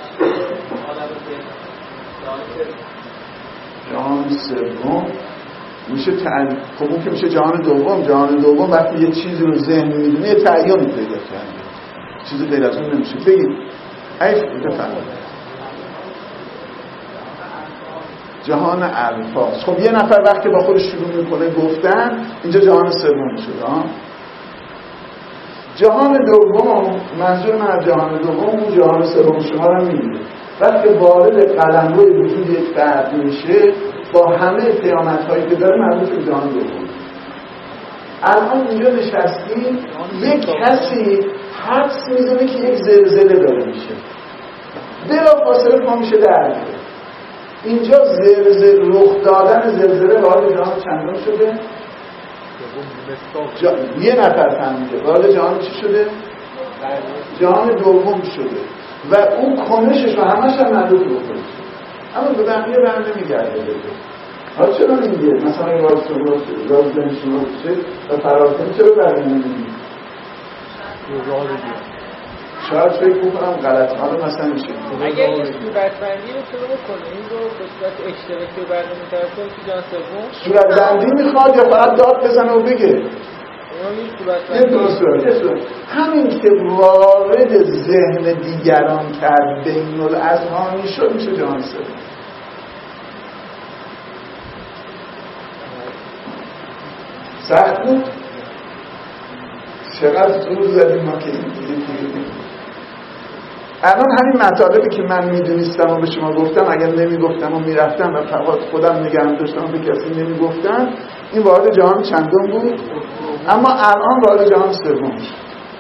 جهان سوم میشه تعیین. خب اون که میشه جهان دوم. جهان دوم وقتی یه چیزی رو ذهن میدونه یه تعیینی پیدا کرده. چیزی غیر از اون نمیشه. بگید حیف بفرمایید. جهان الفاظ. خب یه نفر وقتی با خودش شروع میکنه گفتن اینجا جهان سوم شده. ها جهان دوم منظور من از جهان دوم اون جهان سوم شما رو میگه. وقتی وارد قلمرو وجود یک فرد میشه با همه پیامدهایی که داره مربوط به جهان دوم. الان اینجا نشستیم یک کسی حدس میزنه که یک زلزله داره میشه. بلافاصله پا میشه در اینجا زلزله رخ دادن زلزله وارد جهان چندم شده؟ جا... یه نفر فهمیده وارد جهان چی شده؟ جهان دوم شده و اون کنشش و همش هم مربوط به خودش. اما به بقیه بر نمیگرده. حالا چرا میگه مثلا این راز شما راز دن شما بشه و فراتن چرا بر نمیگه؟ شاید فکر بکنم غلط. حالا مثلا میشه اگر این صورتبندی رو شروع بکنه این رو به صورت اشتراکی و برنامه طرفون تو جهان سوم صورتبندی میخواد یا فقط داد بزنه و بگه؟ یه درست صورت. همین که وارد ذهن دیگران کرد بین الاذهانی شد میشه جهان سوم. سخت بود؟ چقدر زور زدیم ما که این دیگه. الان همین مطالبی که من میدونستم و به شما گفتم اگر نمیگفتم و میرفتم و فقط خودم نگهم داشتم و به کسی نمیگفتم این وارد جهان چندم بود. اما الان وارد جهان سوم شد.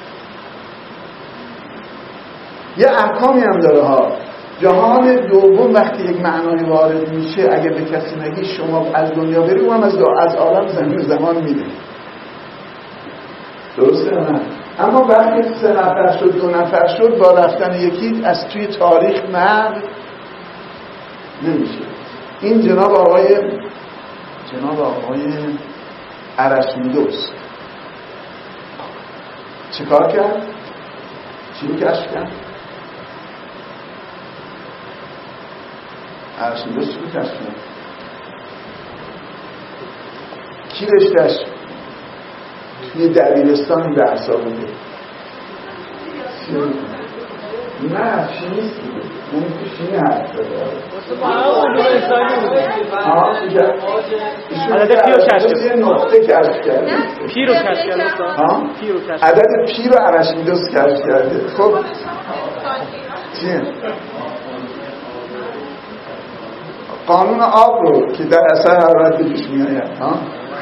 یه احکامی هم داره ها. جهان دوم وقتی یک معنای وارد میشه اگر به کسی نگی شما از دنیا بری و هم از, از عالم زمین و زمان میده. درسته نه؟ اما وقتی سه نفر شد دو نفر شد با رفتن یکی از توی تاریخ مرد نمیشه. این جناب آقای جناب آقای ارشمیدس چه کار کرد؟ چی رو کشف کرد؟ ارشمیدس چی رو کشف کرد؟ کی رشتهش یه دبیرستانی درس آورده؟ نه شیمیست بود. اون تو شیمی حرف بده. ها چی کرد؟ عدد پی رو کشف کرد. یه نقطه کشف کرده. پی رو کشف کرده. ها؟ عدد پی رو ارشمیدس کشف کرده. خب چیه؟ قانون آب رو که در اثر حرارت به جوش میآید. ها؟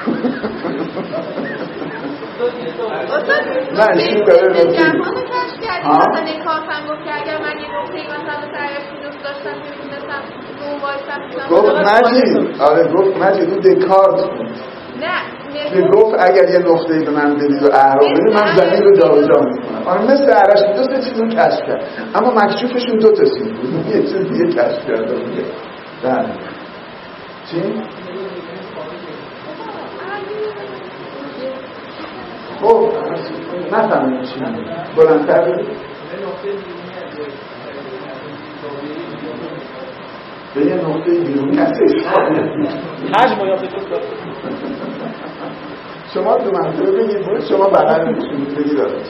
نه این داره رو جهان کشف کردیم. مثلا دکارت هم گفت که اگر من یه نقطه‌ای مثلا سرش دوست داشتم که می‌دونستم تو اون وایسم گفت مجید. آره گفت مجید اون دکارت بود. نه که گفت اگر یه نقطه‌ای به من بدید و اعراب بدید من زمین رو جابجا می‌کنم. آره مثل ارشمیدس دو چیزو کشف کرد اما مکشوفشون دو تا چیز بود. یه چیز دیگه کشف کرده بود. بله چی؟ خب نفهمید چی بلندتر بگید. به یه نقطه بیرونی هستش حجم یا فکر شما تو منطقه بگید بود شما بغل میشونید بگید دارید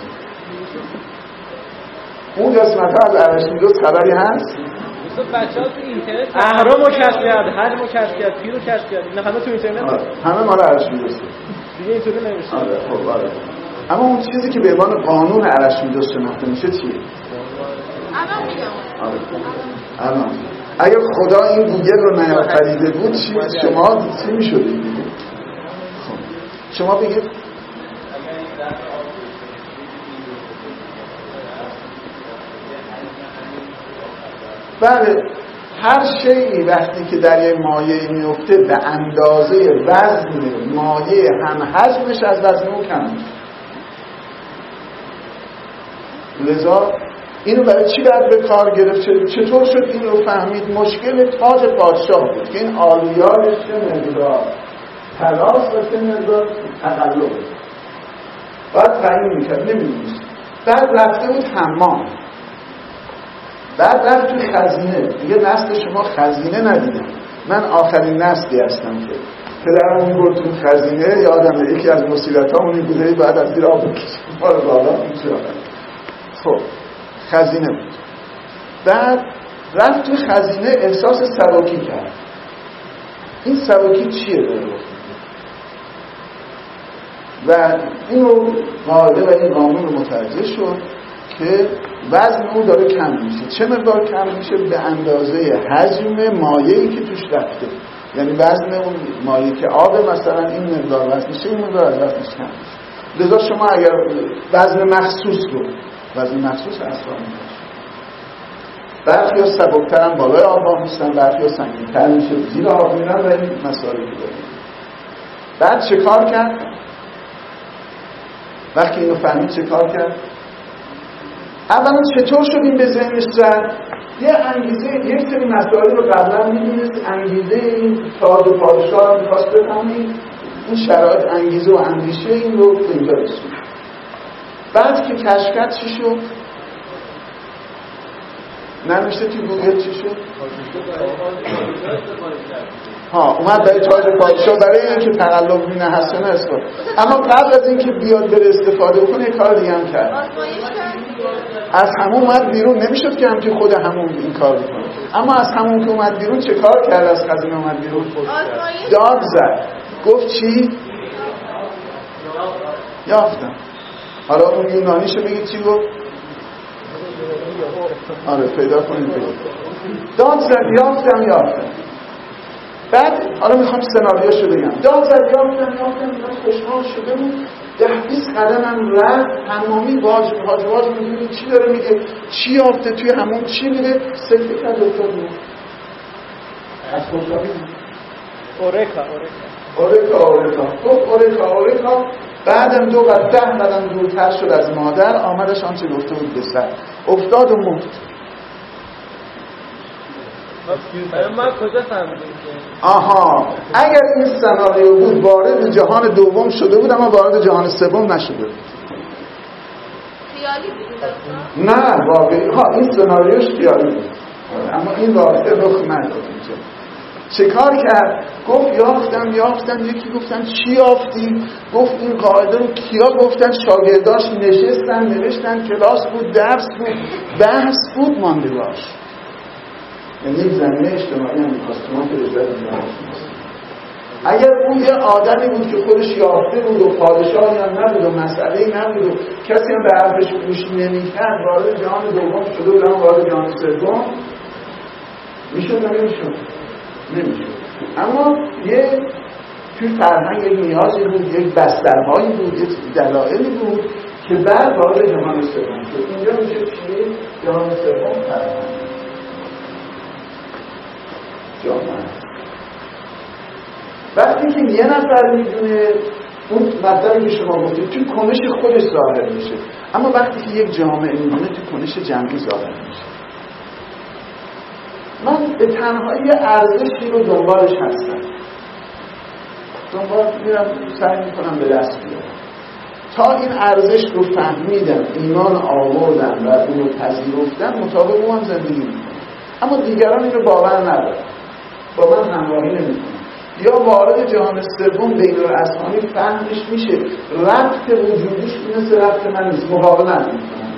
اون قسمت ها از ارشمیدس خبری هست؟ بچه ها تو اینترنت اهرام رو کشف کرد، حجم رو کشف کرد، پیر رو کشف کرد، اینا همه تو اینترنت همه مال ارشمیدس دیگه اینطوری نمیشه. آره خب آره اما اون چیزی که به عنوان قانون ارشمیدس شناخته میشه چیه؟ الان میگم آره الان اگر خدا این گوگل رو نیافریده بود چی شما چی میشدید؟ خب شما بگید بله هر شیئی وقتی که در یک مایع میفته به اندازه وزن مایع هم حجمش از وزن او کم میشه. لذا اینو برای چی باید به کار گرفت؟ چطور شد این رو فهمید؟ مشکل تاج پادشاه بود که این آلیارش چه مقدار تلاس و چه مقدار تقلب باید تعیین میکرد نمیدونست. بعد رفته بود حمام، بعد رفت تو خزینه. دیگه نسل شما خزینه ندیدم. من آخرین نسلی هستم که پدرم میبرد تو خزینه. یادمه یکی از مصیبت ها اونی بوده بعد از زیر آب بکشید ما رو بالا میشه. خب خزینه بود. بعد رفت تو خزینه احساس سبکی کرد. این سبکی چیه داره؟ و این رو قاعده و این قانون رو متوجه شد که وزن اون داره کم میشه. چه مقدار کم میشه؟ به اندازه حجم مایعی که توش رفته. یعنی وزن اون مایعی که آب مثلا این مقدار وزن میشه، این مقدار از وزنش کم میشه. لذا شما اگر وزن مخصوص رو وزن مخصوص اصلا میشه، برخی ها سبکتر هم بالای آب میشن، برخی ها سنگین‌تر میشه زیر آب میرن و این مسائلی که داریم. بعد چه کار کرد؟ وقتی اینو فهمید چه کار کرد؟ اولا چطور شد این به ذهنش زد؟ یه انگیزه، یک سری مسائل رو قبلا میدونست. انگیزه این تاج و پادشاه رو میخواست بفهمید. این شرایط انگیزه و اندیشه این رو به اینجا رسید. بعد که کشف کرد چی شد؟ نمیشه تو گوگل چی شد؟ ها اومد برای تاج پادشاه برای اینکه تقلب بینه حسنه استفاده. اما قبل از اینکه بیاد بره استفاده کنه یک کار دیگه هم کرد. از همون اومد بیرون. نمیشد که همچه خود همون این کار بکنه. اما از همون که اومد بیرون چه کار کرد؟ از خزینه اومد بیرون داد زد. گفت چی؟ یافتم. حالا اون یونانیشو بگید چی گفت؟ آره پیدا کنید بگید. داد زد یافتم یافتم. بعد حالا میخوام سناریوشو بگم. داد زد یافتم یافتم خوشحال شده بود. ده بیست قدمم رفت حمامی باج باج باج میدونی چی داره میگه؟ چی یافته توی حمام؟ چی میگه؟ سکته کرد افتاد بود. از خوشحالی اورکا اورکا اورکا گفت اورکا اورکا. بعدم دو قدم ده قدم دورتر شد از مادر. آمدش آنچه گفته بود به سر افتاد و مرد. من کجا فهمیدم؟ آها اگر این سناریو بود وارد جهان دوم شده بود اما وارد جهان سوم نشده بود. خیالی بود؟ نه واقعی. ها این سناریوش خیالی بود اما این واقعی رخ نداد اینجا. چه کار کرد؟ گفت یافتم یافتم. یکی گفتن چی یافتی؟ گفت این قاعده رو کیا گفتن؟ شاگرداش نشستن نوشتن، کلاس بود، درس بود، بحث بود، ماندگاش. یعنی یک زمینه اجتماعی هم میخواست شما که رجبت میخواست. اگر اون یه آدمی بود که خودش یافته بود و پادشاهی هم نبود و مسئله‌ای نبود و کسی هم به حرفش گوش نمی‌کرد وارد جهان دوم شده بود هم وارد جهان سوم میشد نمیشد نمیشد. اما یه توی فرهنگ یک نیازی بود، یک بسترهایی بود، یک دلایلی بود که بعد وارد جهان سوم شد. اینجا میشه چیه؟ جهان سوم فرهنگ جامعه. وقتی که یه نفر میدونه اون مطلبی که شما گفتید توی کنش خودش ظاهر میشه، اما وقتی که یک جامعه میدونه توی کنش جمعی ظاهر میشه. من به تنهایی ارزشی رو دنبالش هستم، دنبال میرم سعی میکنم به دست بیارم. تا این ارزش رو فهمیدن، ایمان آوردن و اون رو پذیرفتن، مطابق اون هم زندگی میکنن. اما دیگران این رو باور ندارن، با من همراهی نمیکنن، یا وارد جهان سوم بین الاذهانی فهمش میشه ربط وجودیش مثل ربط من نیست، مقاومت میکنن.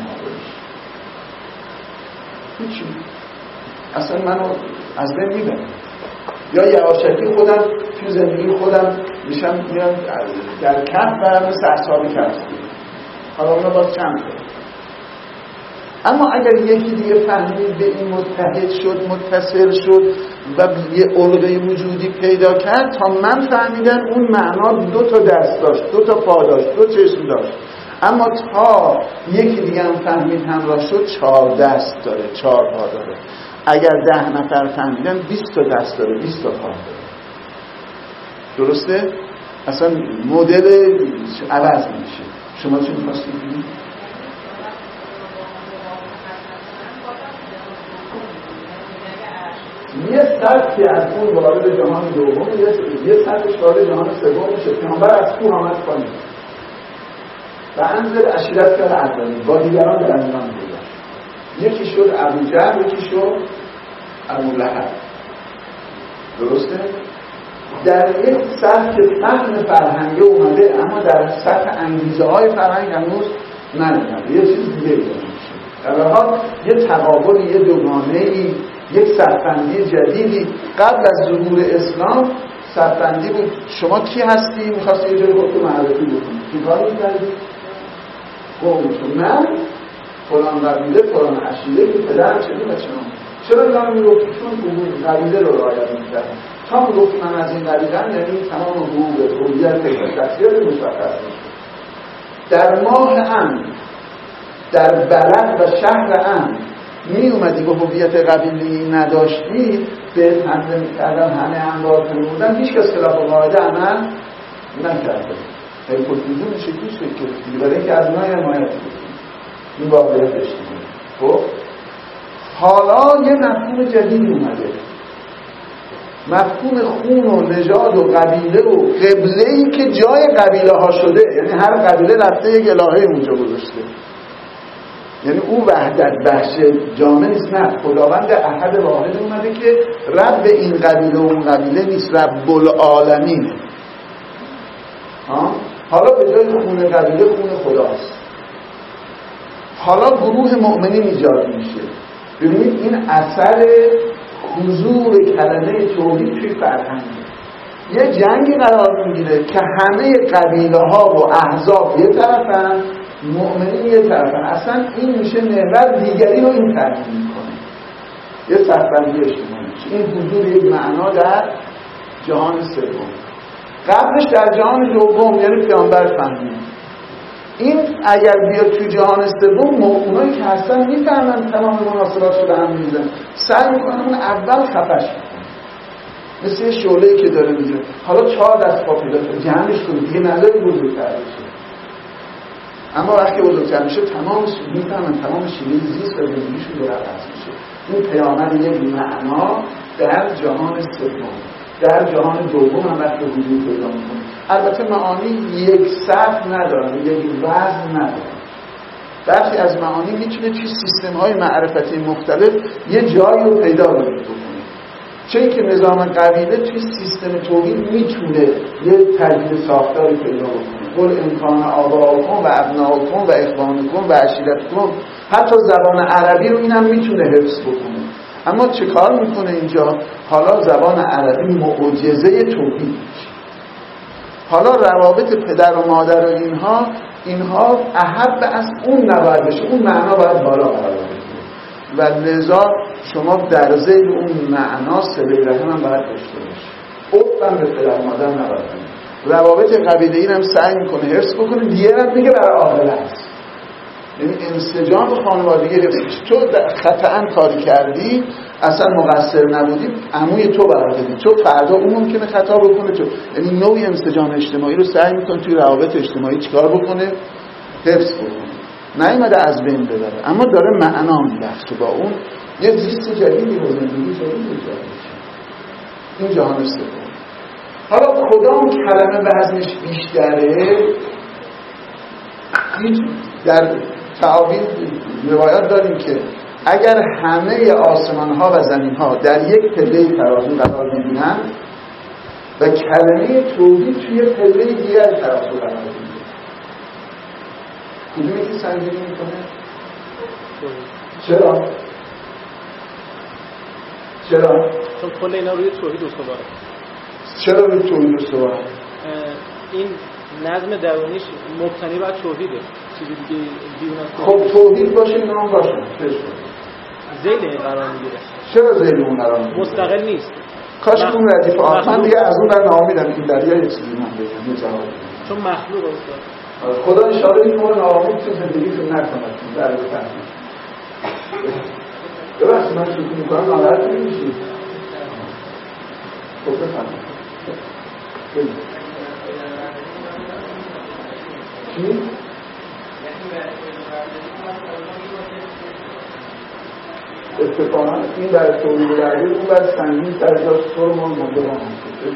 هیچی اصلا منو از بین میبرن. یا یواشکی خودم توی زندگی خودم میشم میان در کف و مثل اصحاب کف. حالا اونا باز چند کنم. اما اگر یکی دیگه فهمید به این متحد شد، متصل شد و یه علقه وجودی پیدا کرد، تا من فهمیدم اون معنا دو تا دست داشت، دو تا پا داشت، دو چشم داشت. اما تا یکی دیگه هم فهمید همراه شد، چهار دست داره، چهار پا داره. اگر ده نفر فهمیدن بیست تا دست داره، بیست تا پا داره. درسته؟ اصلا مدل عوض میشه. شما چی می‌خواستید بگید؟ یه سطحی از اون وارد جهان دوم، یه سطحش وارد جهان سوم میشه. پیامبر از کوه آمد پایین و انزل عشیرتک الاقربین، با دیگران در میان گذاشت. یکی شد ابوجهل، یکی شد ابولهب. درسته؟ در یک سطح فهم فرهنگی اومده، اما در سطح انگیزه های فرهنگ هنوز نمیده. یه چیز دیگه میشه. در حال یه تقابل، یه دوگانه‌ای، یک صف‌بندی جدیدی. قبل از ظهور اسلام صف‌بندی بود. شما کی هستی؟ می‌خواستی یه جایی خودتو معرفی بکنی. کی کار می‌کردی؟ قومتون. من فلان قبیله، فلان عشیره که پدرم چه بود شما. چرا اینا میگفتی؟ چون اون قبیله رو رعایت می‌کردن. تا میگفتی من از این قبیله‌ام، یعنی تمام حقوق، هویت، شخصیت مشخص میشه. در ماه امن، در بلد و شهر امن می اومدی با هویت قبیلی نداشتی، به حمله میکردن، همه انبار کنودن، هیچ کس خلاف قاعده عمل نکرده. خیلی خودبیدون میشه دوست بکنید برای اینکه از اونها حمایت کنید. این واقعیت اشتیمونه. خب حالا یه مفهوم جدیدی اومده، مفهوم خون و نژاد و قبیله و قبله‌ای که جای قبیله ها شده. یعنی هر قبیله رفته یک الهه اونجا گذاشته. یعنی او وحدت بخش جامعه نیست، نه، خداوند احد واحد اومده که رب این قبیله و اون قبیله نیست، رب العالمینه. حالا به جای خون قبیله خون خداست. حالا گروه مؤمنین ایجاد میشه. ببینید این اثر حضور کلمه توحید توی فرهنگ. یه جنگی قرار میگیره که همه قبیله ها و احزاب یه طرفن، مؤمنین یه طرفن. اصلا این میشه محور دیگری رو این تعیین میکنه. یه صف‌بندی اجتماعی میشه. این حضور یک معنا در جهان سوم. قبلش در جهان دوم، یعنی پیامبر فهمید. این اگر بیاد تو جهان سوم، اونایی که هستن میفهمن تمام مناسبات شده هم میزن، سعی میکنن اون اول خفش میکنن، مثل شعله‌ای که داره میزن. حالا چهار دست پا پیدا شد، جمعش کنید دیگه نظری بزرگتر بشه. اما وقتی بزرگتر میشه تمام میفهمن تمام شیوه زیست و زندگیشون داره عوض میشه. این پیامد یک معنا در جهان سوم، در جهان دوم هم وقتی وجود پیدا میکنه. البته معانی یک سطح ندارن، یک وزن ندارن. برخی از معانی میتونه توی سیستم های معرفتی مختلف یه جایی رو پیدا بکنه. چه اینکه نظام قبیله توی سیستم توحید میتونه یه تجدید ساختاری پیدا بکنه. قل امکان آباءکم و ابناءکم و اخوانکم و عشیرتکم، حتی زبان عربی رو اینم میتونه حفظ بکنه. اما چه کار میکنه اینجا؟ حالا زبان عربی معجزه توحید میشه. حالا روابط پدر و مادر و اینها اینها احب از اون نباید بشه، اون معنا باید بالا قرار بگیره و لذا شما در ذیل اون معنا صله رحم هم باید داشته باشه. عفوا به پدر و مادر نباید کنید. روابط قبیله‌ای هم سعی میکنه حفظ بکنه، دیگه هم میگه برای عاقله است. یعنی انسجام خانوادگی حفظ. تو خطأ کاری کردی، اصلا مقصر نبودی، عموی تو برات بدی، تو فردا اون ممکنه خطا بکنه. تو یعنی نوعی انسجام اجتماعی رو سعی میکنه توی روابط اجتماعی چیکار بکنه؟ حفظ بکنه. نیومده از بین ببره، اما داره معنا میبخشه. با اون یه زیست جدیدی رو زندگی جدیدی ایجاد میشه. این جهان سوم. حالا کدام کلمه وزنش بیشتره؟ هیچ در تعابیر روایات داریم که اگر همه آسمان ها و زمین ها در یک پله ترازو قرار بگیرند و کلمه توحید توی پله دیگر ترازو قرار بگیره، کدومی که سنجیدگی میکنه؟ چرا؟ چرا؟ چون کل اینا روی توحید استواره. چرا روی توحید استواره؟ این نظم درونیش مبتنی بر توحیده، چیزی دیگه بیرون از توحید. خب توحید باشه اینا هم باشه. زیل این قرار میگیره. چرا زیل اون قرار میگیره؟ مستقل نیست. کاش اون ردیف آن من دیگه از اون در نامیدم این دریا یه چیزی من بگم یه جواب بدم. چون مخلوق است. خدا انشاءالله این نوع ناامید تو زندگیتون نکنه در به فهمید. ببخشید من شکر میکنم ناراحت نمیشید. خب بفهمید. بگید. چی؟ اتفاقا این در تولید دردی اون بر سنگین در جاش سرمان مونده با همون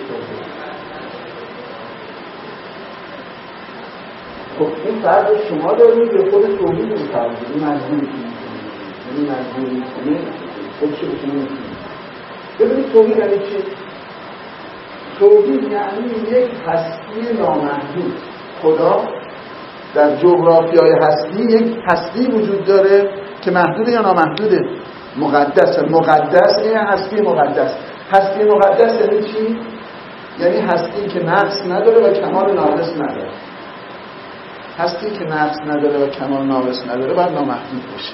خب این فرد شما دارید به خود توحید این فرد این مجبوری که میکنید این مجبوری میکنید خودشو به شما میکنید. ببینید توحید یعنی چی؟ توحید یعنی یک هستی نامحدود. خدا در جغرافیای هستی یک هستی وجود داره که محدوده یا نامحدوده؟ مقدس. مقدس این هستی مقدس. هستی مقدس یعنی چی؟ یعنی هستی که نقص نداره و کمال ناقص نداره. هستی که نقص نداره و کمال ناقص نداره باید نامحدود باشه.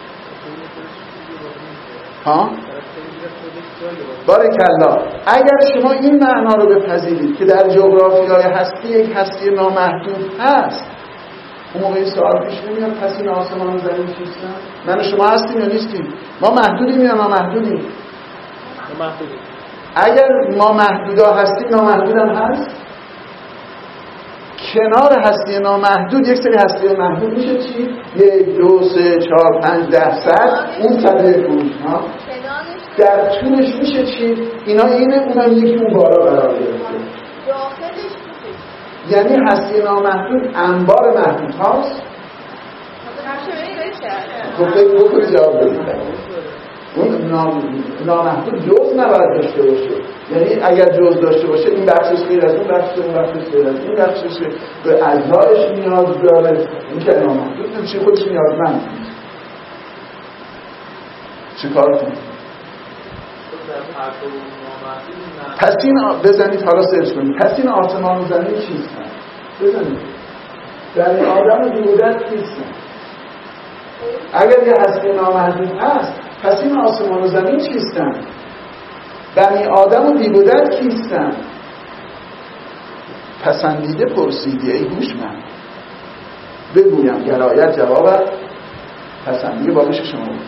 ها؟ بارکالله. اگر شما این معنا رو بپذیرید که در جغرافیای هستی یک هستی نامحدود هست، اون موقعی سوال پیش نمیاد پس این آسمان و زمین چیستن؟ من و شما هستیم یا نیستیم؟ ما محدودیم یا نامحدودیم؟ محدودیم. اگر ما محدودا هستیم نامحدود هم هست؟ کنار هستی نامحدود یک سری هستی محدود میشه چی؟ یک، دو، سه، چهار، پنج، ده، صد اون صده فروش ها در طولش میشه چی؟ اینا اینه اونم یکی اون بالا قرار گرفته. یعنی هستی نامحدود انبار محدود هاست؟ خب فکر بکنی جواب بدید. اون نامحدود جز نباید داشته باشه. یعنی اگر جز داشته باشه این بخشش غیر از اون بخشش اون بخشش غیر از این بخشش به اجزایش نیاز داره. این که نامحدود نمیشه خودش نیازمند. چی کار کنید؟ پس این بزنید حالا سرچ کنید. پس این آسمان و زمین چیستن؟ بزنید. در این آدم بی‌بودت کیستن؟ اگر یه هستی نامحدود هست پس این آسمان و زمین چیستن؟ بنی آدم و بی‌بودت کیستن؟ پسندیده پرسیدی ای هوشمند بگویم گرایت جوابت پسندیده بالش شما بود.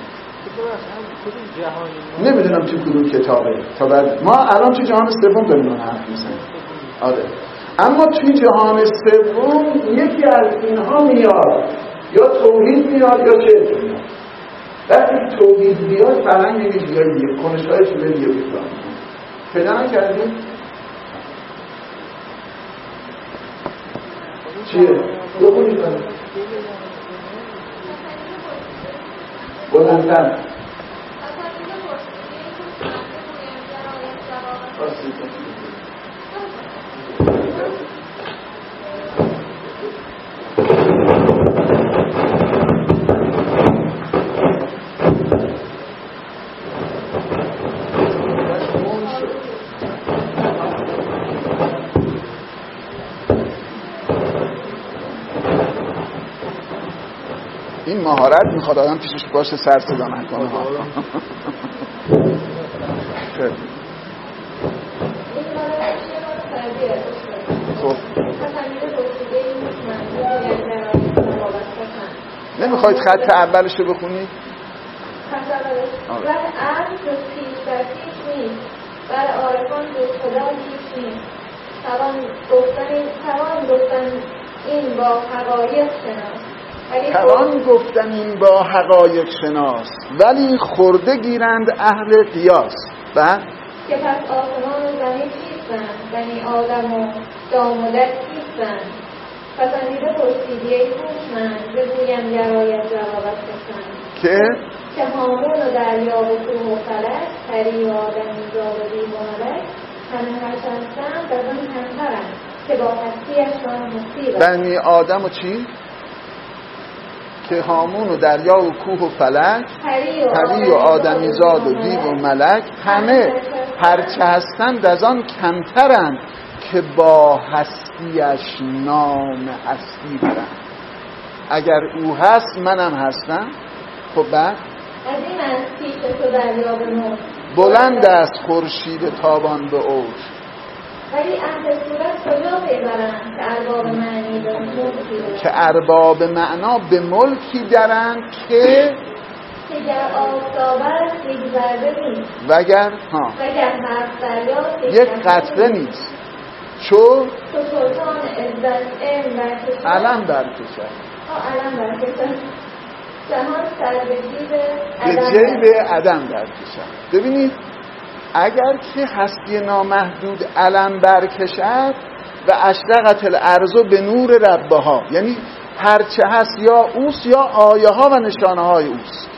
نمیدونم تو کدوم کتابه تا بعد ما الان تو جهان سوم داریم حرف میزنیم. آره اما توی جهان سوم یکی از اینها میاد یا توحید میاد یا شرک میاد. وقتی توحید بیاد فرهنگ یه جایی دیگه کنش‌های چیزی دیگه بیاد. پیدا نکردیم؟ چیه؟ بخونید کنید بلندتر این مهارت میخواد آدم پیشش باشه سر صدا نکنه ها. خب نمیخواید خط اولش رو بخونید؟ خط اولش و عرض جز پیش در پیش نیست بر عارفان جز خدا هیچ نیست توان گفتن توان گفتن این با حقایق شناس توان گفتن این با حقایق شناس ولی خورده گیرند اهل قیاس. بعد که پس آسمان و زمین چیستند بنی آدم و دام و دست چیستند پسندیده پرسیدی ای هوشمند بگویم گرایت جوابت پسند که که هامون و دریا و کوه و فلک پری و آدمی زاد و دیو و ملک همه هرچ هستند از آن کمترند که با هستیشان هستی باشد. بنی آدم و چی؟ که هامون و دریا و کوه و فلک پری و آدمی زاد و دیو و ملک همه هرچه هستند از آن کمترند که با هستیش نام هستی برند. اگر او هست منم هستم. خب بعد از این از پیش تو دریا به موج بلند است خورشید تابان به اوج. ولی اهل صورت کجا پیبرند که ارباب معنی به ملکی که ارباب معنا به ملکی درند که که گر آفتاب است یک ذره نیست وگر ها وگر حرف دریا یک قطره نیست. چو تو سلطان عزت علم برکشد علم برکشد ها علم برکشد جهان سر به جیب به جیب عدم برکشد. ببینید اگر که هستی نامحدود علم برکشد و اشرقت الارض به نور ربها، یعنی هرچه هست یا اوست یا آیه ها و نشانه های اوست.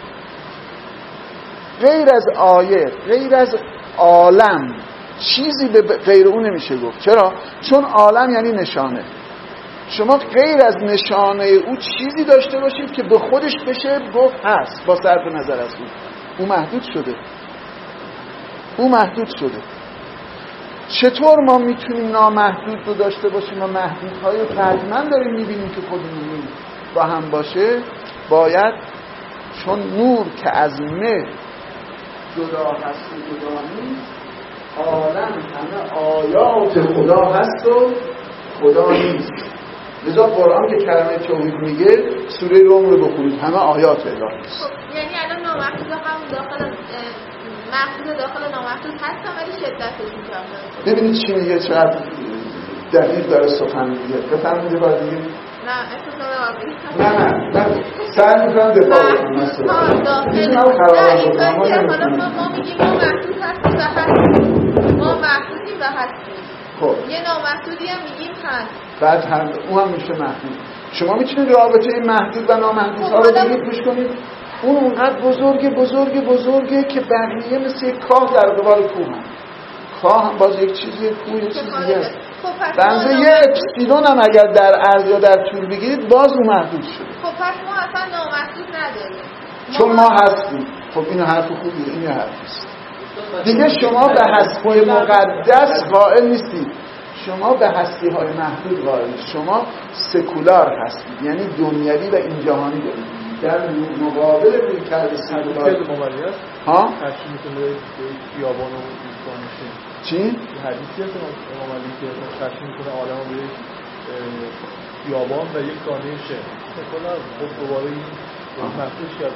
غیر از آیه، غیر از عالم چیزی به غیر اون نمیشه گفت. چرا؟ چون عالم یعنی نشانه. شما غیر از نشانه او چیزی داشته باشید که به خودش بشه گفت هست با صرف نظر از او. او محدود شده. او محدود شده. چطور ما میتونیم نامحدود رو داشته باشیم و محدودهای رو ترجمن داریم میبینیم که خودمون با هم باشه؟ باید چون نور که از مه جدا هست و جدا نیست، عالم همه آیات خدا هست و خدا نیست. لذا قرآن که کلمه توحید میگه سوره روم رو بخونید، همه آیات الهی است. خب یعنی الان نامحدود هم داخل محدود داخل نامحدود هستن ولی شدتش میکنه. ببینید چی میگه، چقدر دقیق داره سخن میگه. بفرمایید بعد دیگه. نه اصلا آبی. نه نه نه سعی میکنم دفاع کنم مثلا. ها داخل. میتونم خراب کنم. ما ما میگیم ما محدود هستیم و هستیم. ما محدودیم و هستیم. خب یه نامحدودی هم میگیم هست. بعد هم اون هم میشه محدود. شما میتونید رابطه محدود و نامحدود ها رو بگید گوش کنید. اون اونقدر بزرگه بزرگه بزرگه که بقیه مثل یک کاه در قبال کوه هم. کاه هم باز یک چیزی، کوه یک چیز دیگه است. بنظر یه اپسیلون هم اگر در عرض یا در طول بگیرید باز اون محدود شده. خب پس ما اصلا نامحدود نداریم. چون ما هستیم. خب اینو حرف خوبیه، این حرفیست. دیگه شما به هستی مقدس قائل نیستید. شما به هستی های محدود قائلید. شما سکولار هستید، یعنی دنیوی و این جهانی دارید. در مقابل روی کرده سکولار ها؟ تشکیل میکنه خیابان و دانشه چی؟ حدیثی هست امام علی که تشکیل میکنه عالم رو به خیابان و یک دانه شهر. سکولار خب دوباره این محدود کرد.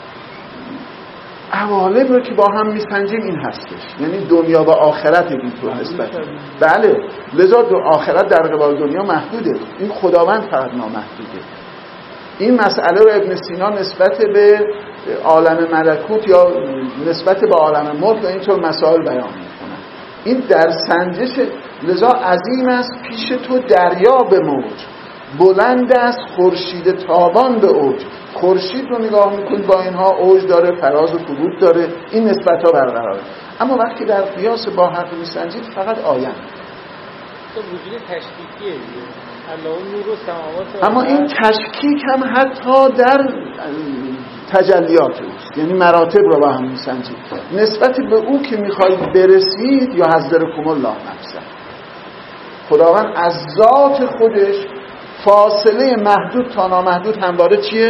عوالم رو که با هم میسنجیم این هستش، یعنی دنیا و آخرت اینطور نسبت. بله، لذا دو آخرت در قبال دنیا محدوده، این خداوند فقط نامحدوده. این مسئله رو ابن سینا نسبت به عالم ملکوت یا نسبت به عالم ملک و اینطور مسائل بیان میکنه. این در سنجش. لذا عظیم است پیش تو دریا به موج، بلند است خورشید تابان به اوج. خورشید رو نگاه میکنید با اینها اوج داره، فراز و فرود داره، این نسبت ها برقراره. اما وقتی در قیاس با حق میسنجید فقط آیند. تو وجود تشکیکیه دیگه. الله نور و سماوات. اما این تشکیک هم حتی در تجلیات اوست، یعنی مراتب رو با هم میسنجید. نسبت به او که میخواید برسید یا حضرکم الله نفسه، خداوند از ذات خودش فاصله محدود تا نامحدود همواره چیه؟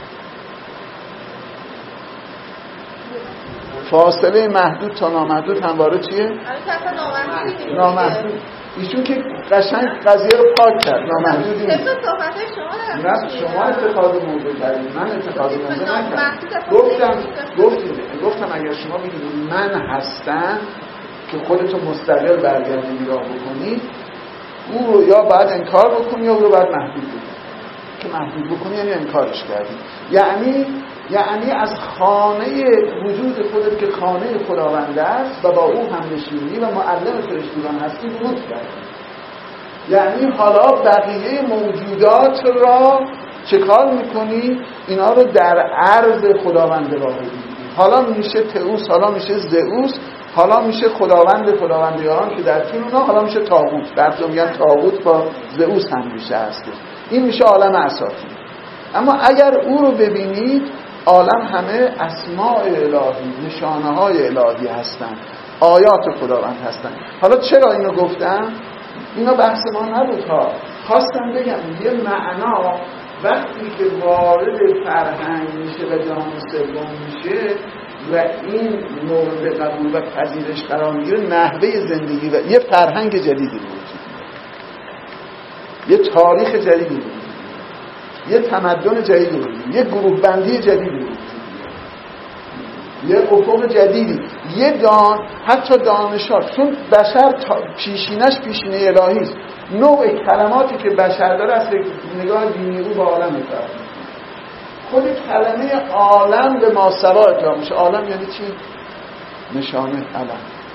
فاصله محدود تا نامحدود همواره چیه؟ نامحدود. ایشون که قشنگ قضیه رو پاک کرد. نامحدودی نیست. نه شما اتخاذ موضوع کردید، من اتخاذ موضوع نکردم. گفتم گفتم گفتم اگر شما بگید من هستم که خودتون مستقل برگردید نگاه بکنید، او رو یا باید انکار بکنی یا او رو باید محدود بکنی. که محدود بکنی یعنی انکارش کردی. یعنی یعنی از خانه وجود خودت که خانه خداوند است و با او هم نشینی و معلم فرشتگان هستی ورود کردی. یعنی حالا بقیه موجودات را چه کار میکنی؟ اینا رو در عرض خداوند واحد می‌بینی. حالا میشه تئوس، حالا میشه زئوس، حالا میشه خداوند خداوندیان که در طول اونها، حالا میشه طاغوت. بعضی میگن طاغوت با زئوس هم میشه هستش. این میشه عالم اساطیر. اما اگر او رو ببینید، عالم همه اسماء الهی، نشانه های الهی هستند، آیات خداوند هستند. حالا چرا اینو گفتم؟ اینا بحث ما نبود ها. خواستم بگم یه معنا وقتی که وارد فرهنگ میشه و جهان سوم میشه و این مورد قبول و پذیرش قرار میگیره، نحوه زندگی و یه فرهنگ جدیدی وجود میاد، یه تاریخ جدیدی وجود میاد، یه تمدن جدیدی وجود میاد، یه گروه بندی جدیدی وجود میاد، یه افق جدیدی، یه دان، حتی دانشات، چون بشر پیشینش پیشینه الهی است. نوع کلماتی که بشر داره از نگاه دینی او با عالم میفرد. خود کلمه عالم به ماسوا اطلاق میشه. عالم یعنی چی؟ نشانه علم.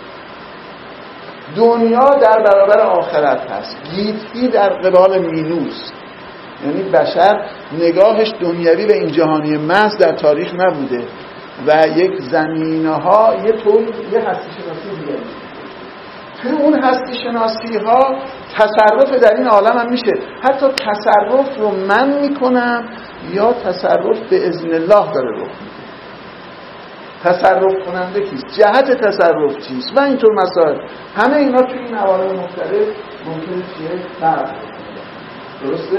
دنیا در برابر آخرت هست، گیتی در قبال مینوس. یعنی بشر نگاهش دنیوی و این جهانی محض در تاریخ نبوده و یک زمینه ها یه طور یه هستی شناسی دیگه. توی اون هستی شناسی ها تصرف در این عالم هم میشه. حتی تصرف رو من میکنم یا تصرف به اذن الله داره رخ میده. تصرف کننده کیست؟ جهت تصرف چیست؟ و اینطور مسائل. همه اینا توی این عوالم مختلف ممکنه چیه؟ فرق کنه. درسته؟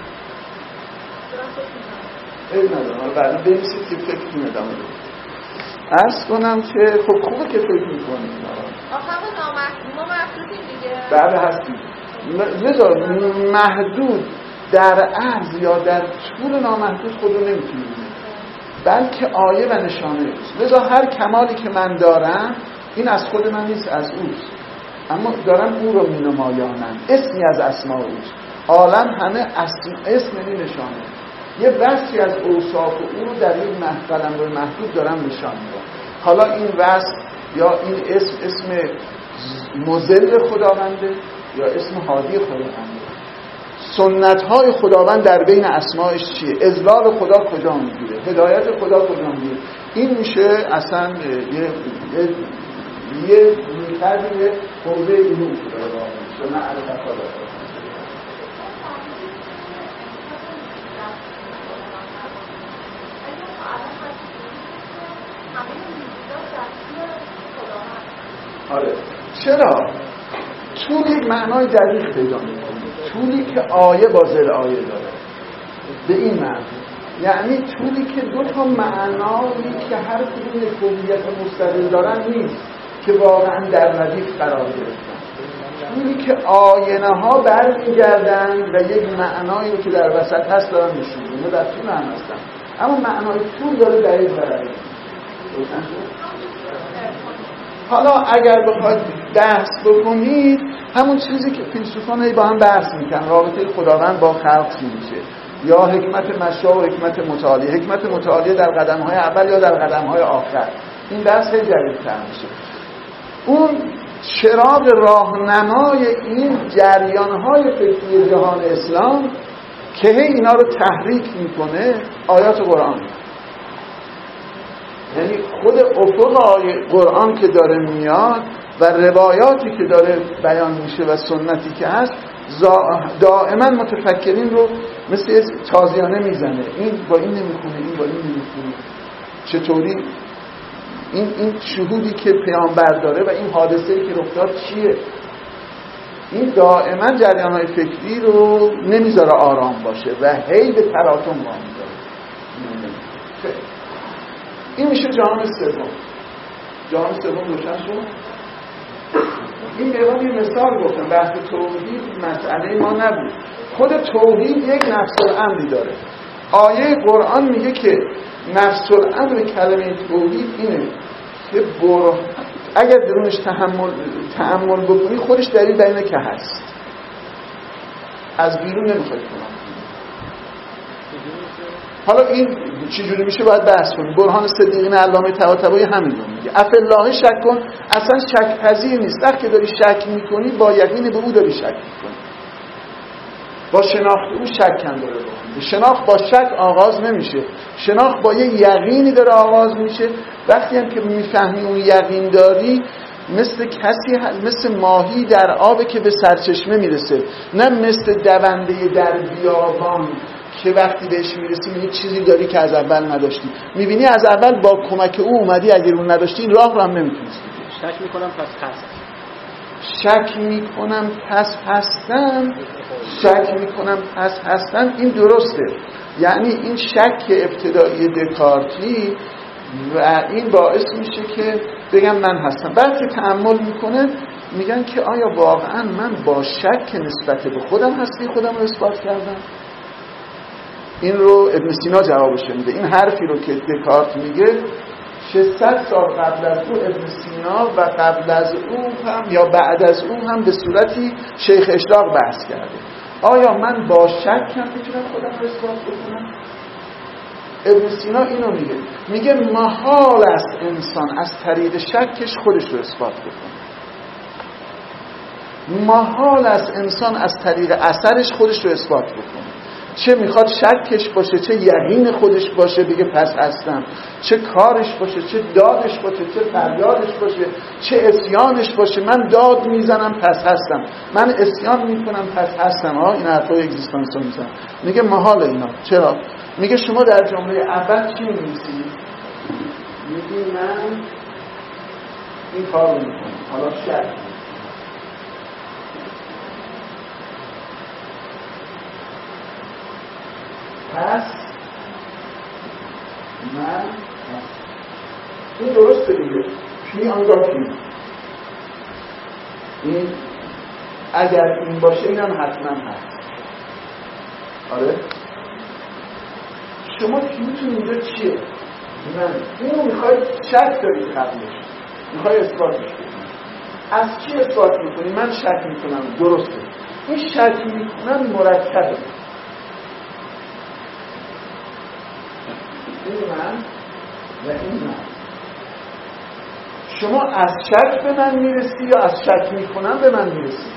این ندارم. حالا بعدا بنویسید که فکرتون ادامه بدید. عرض کنم که خب خوبه که فکر میکنید. آخه ما محدودیم دیگه. بله هستیم. لذا محدود در عرض یا در طول نامحدود خود رو نمیتونیم، بلکه آیه و نشانه است. لذا هر کمالی که من دارم این از خود من نیست، از اوست، اما دارم او رو مینمایانم. اسمی از اسماء اوست. عالم همه اسم اسم یعنی نشانه. یه بخشی از اوصاف او رو در این قلمرو محدود دارم نشان میدم. حالا این وصف یا این اسم اسم مذل خداونده یا اسم هادی خداونده. سنت های خداوند در بین اسمایش چیه؟ اذلال خدا کجا میگیره؟ هدایت خدا کجا میگیره؟ این میشه اصلا یه یه یه میکردی یه حوزه علوم شده نه علیه خدا. آره چرا؟ طول یک معنای دقیق پیدا میکنه، طولی که آیه با زل آیه داره. به این معنی یعنی طولی که دو تا معنایی که هر کدوم یک هویت مستقل دارن نیست، که واقعا در ردیف قرار گرفتن. طولی که آینه ها برمیگردن و یک معنایی رو که در وسط هست دارن نشون میدن، در طول هم هستن، اما معنای طول داره دقیق برای حالا اگر بخواید بحث بکنید، همون چیزی که فیلسوفان با هم بحث میکنن، رابطه خداوند با خلق چی میشه، یا حکمت مشا و حکمت متعالیه، حکمت متعالیه در قدم‌های اول یا در قدم‌های آخر، این بحث خیلی جدیدتر میشه. اون چراغ راهنمای این جریان‌های فکری جهان اسلام که اینا رو تحریک میکنه آیات قرآن، یعنی خود افق آیه قرآن که داره میاد و روایاتی که داره بیان میشه و سنتی که هست دائما متفکرین رو مثل تازیانه میزنه. این با این نمیخونه، این با این نمیخونه، چطوری این این شهودی که پیامبر داره و این حادثه‌ای که رخ داد چیه. این دائما جریان‌های فکری رو نمیذاره آرام باشه و هی به تلاطم وامی داره. این میشه جهان سوم. جهان سوم روشن شد. این به عنوان یه مثال گفتم، بحث توحید مسئله ما نبود. خود توحید یک نفس الامری داره. آیه قرآن میگه که نفس الامر کلمه توحید اینه که بر... اگر درونش تحمل تأمل بکنی خودش دلیل بر اینه که هست، از بیرون نمیخواد کنم. حالا این چجوری میشه باید بحث کنیم. برهان صدیقین علامه طباطبایی همین رو میگه، افالله شک کن. اصلا شک پذیر نیست. وقتی داری شک میکنی با یقین به او داری شک میکنی. با شناخت او شک کن داره بکنه. شناخت با شک آغاز نمیشه، شناخت با یه یقینی داره آغاز میشه. وقتی هم که میفهمی اون یقین داری، مثل کسی مثل ماهی در آب که به سرچشمه میرسه، نه مثل دونده در بیابان که وقتی بهش میرسی میگه چیزی داری که از اول نداشتی. میبینی از اول با کمک او اومدی، اگر اون نداشتی این راه رو هم نمیتونستی. شک میکنم پس هست. شک میکنم پس هستم. شک میکنم پس هستم این درسته. یعنی این شک ابتدایی دکارتی و این باعث میشه که بگم من هستم. بعد که تأمل میکنه میگن که آیا واقعا من با شک نسبت به خودم هستی خودم رو اثبات کردم؟ این رو ابن سینا جوابش میده. این حرفی رو که دکارت میگه ششصد سال قبل از او ابن سینا و قبل از او هم یا بعد از او هم به صورتی شیخ اشراق بحث کرده. آیا من با شک هم میتونم خودم رو اثبات بکنم؟ ابن سینا اینو میگه، میگه محال است انسان از طریق شکش خودش رو اثبات بکنه. محال است انسان از طریق اثرش خودش رو اثبات بکنه. چه میخواد شکش باشه، چه یقین خودش باشه بگه پس هستم، چه کارش باشه، چه دادش باشه، چه فریادش باشه، چه اسیانش باشه. من داد میزنم پس هستم، من اسیان میکنم پس هستم. ها این حرفای اگزیستانس رو میزنم. میگه محال اینا. چرا؟ میگه شما در جمله اول چی می‌نویسید؟ میگی من این کار رو میکنم، حالا شک پس من این درسته دیگه. پی آنگاهی این اگر این باشه اینم حتما هست. آره شما پیوتون اینجا چیه؟ من اینو میخواید شک دارید قبلش، میخوای اثباتش کنید. از چی اثبات میکنی؟ من شک میکنم درسته. این شک میکنم مرکبه. این من و این من. شما از شک به من میرسی یا از شک میکنم به من میرسی؟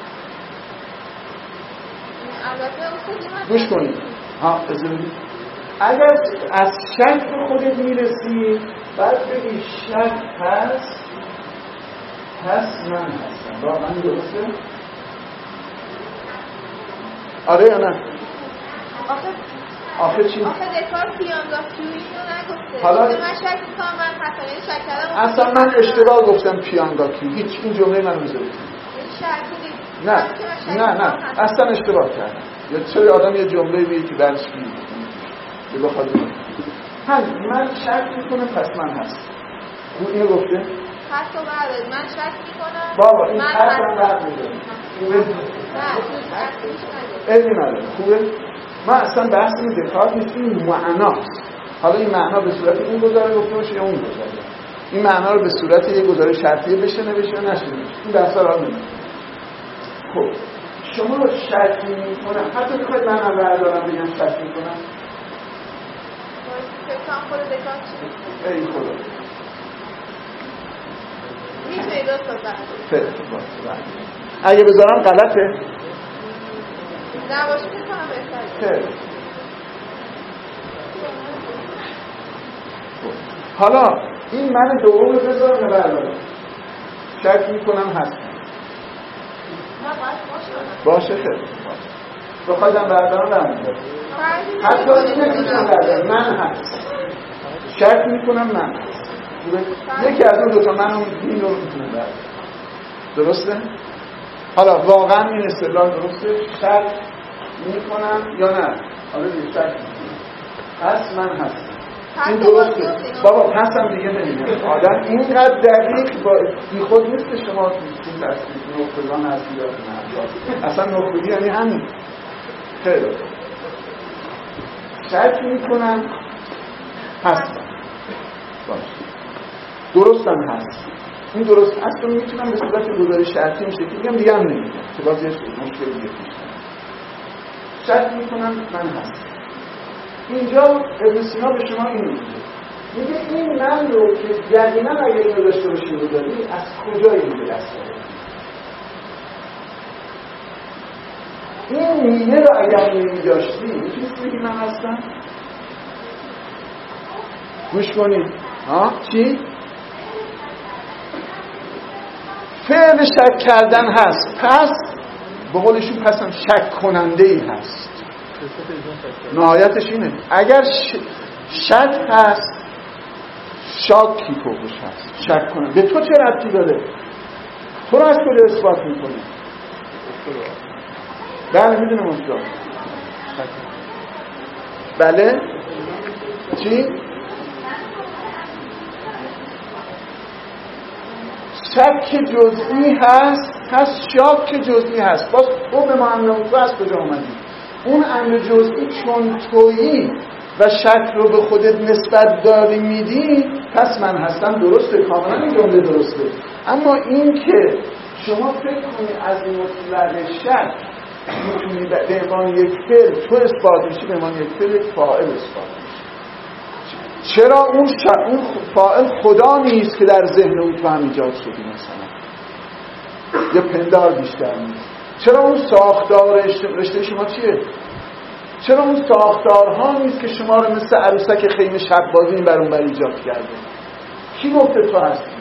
گوش کنید. ها بذارید. اگر از شک به خودت میرسی بعد بگی شک هست پس من هستم. واقعا درسته؟ آره یا نه؟ آخه چی؟ آخه دکارت پیانگاه‌جویی رو نگفته. حالا من شک می‌کنم من حتما شک کردم. اصلا من اشتباه گفتم پیانگاه‌جویی. هیچ این جمله منو میذارید. نه نه نه اصلا اشتباه کردم. یا چرا آدم یه جمله میگه که درش میگه به بخاطر هم من شک میکنم پس من هست. اون اینو گفته؟ پس تو بعد من شک میکنم بابا این پس من بعد میدونم نه این نداره. خوبه؟ من اصلا بحث این دکارت نیست، این معناست. حالا این معنا به صورت این گزاره گفته باشه یا اون گزاره. این معنا رو به صورت یک گزاره شرطیه بشه نوشه یا نشه نوشه. این بحثا را نمیشه. خب شما رو شک میکنم حتی بخواید من هم بردارم بگم شک میکنم خود دکارت چی؟ ای خدا میتونی دوست بزنم اگه بذارم غلطه؟ نه باشه میکنم بهتره. حالا این من دوم بذارم بردارم شک میکنم هستم باشه خیلی بخواهدم بردارم برمیدارم حتی این نمیتونم بردارم من هست شک میکنم من هست یکی از اون دوتا من این رو میتونم بردارم. درسته؟ حالا واقعا این اصطلاح درسته؟ شک میکنم یا نه؟ حالا دیگه شک میکنم پس من هستم. این درسته. بابا پسم دیگه نمیگم. آدم اینقدر دقیق با بی خود نیست که شما این تصدیق نخبگان هستی یا نه. اصلا نخبگی یعنی همین. خیلی شک میکنم هستم. باشه درستم هست. این درست هست رو میتونم به صورت گزاره شرطی میشه که میگم دیگه هم نمیگم که باز یه مشکل دیگه پیش شک میکنم من هستم. اینجا ابن سینا به شما این میگه میگه این من رو که یقینا اگر اینو داشته باشی رو داری از کجا این به دست داری؟ این نیه رو اگر نیه داشتی میتونستی بگی من هستم؟ گوش کنید. ها چی؟ فعل شک کردن هست، پس به قولشون پس هم شک کننده ای هست. نهایتش اینه اگر ش... شک هست شاکی پوکش هست، شک کنن. به تو چه ربطی داره؟ تو رو از کجا اثبات میکنه؟ بله میدونم استاد. بله چی؟ شک جزئی هست، پس شاک جزئی هست. باز تو به ما امر تو از کجا آمدی؟ اون امر جزئی چون تویی و شک رو به خودت نسبت داری میدی، پس من هستم. درسته، کاملا این جمله درسته. اما این که شما فکر کنی از این مطلق شک میتونی به عنوان یک فعل تو اثبات میشی، به عنوان یک فعل یک فاعل اثبات میشی. چرا اون, ش... اون فاعل خدا نیست که در ذهن او تو هم ایجاد شدی مثلا، یا پندار بیشتر نیست؟ چرا اون ساختار رشته شما چیه؟ چرا اون ساختارها نیست که شما رو مثل عروسک خیمه شب بازی این بر اون بر ایجاد کرده؟ کی گفته تو هستی؟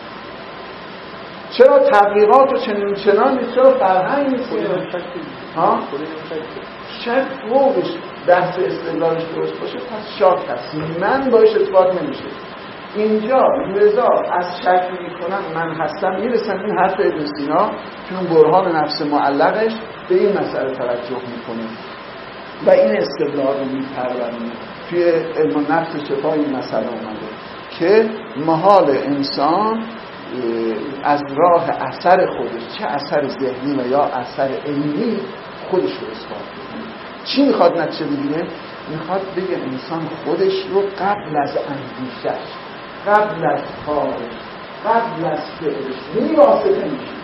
چرا تبلیغات و چنین چنان نیست؟ چرا فرهنگ نیست؟ ها؟ شک فوقش بحث استدلالش درست باشه، پس شاک هست، من باش اثبات نمیشه. اینجا لذا از شک میکنم من هستم میرسن این حرف ابن سینا که اون برهان نفس معلقش به این مسئله توجه میکنه و این استدلال رو میپرورونه. توی علم نفس شفا این مسئله اومده که محال انسان از راه اثر خودش، چه اثر ذهنی و یا اثر علمی، خودش رو اثبات کنه. چی میخواد نتیجه بگیره؟ میخواد بگه انسان خودش رو قبل از اندیشش، قبل از کارش، قبل از فعلش میواسطه میشه.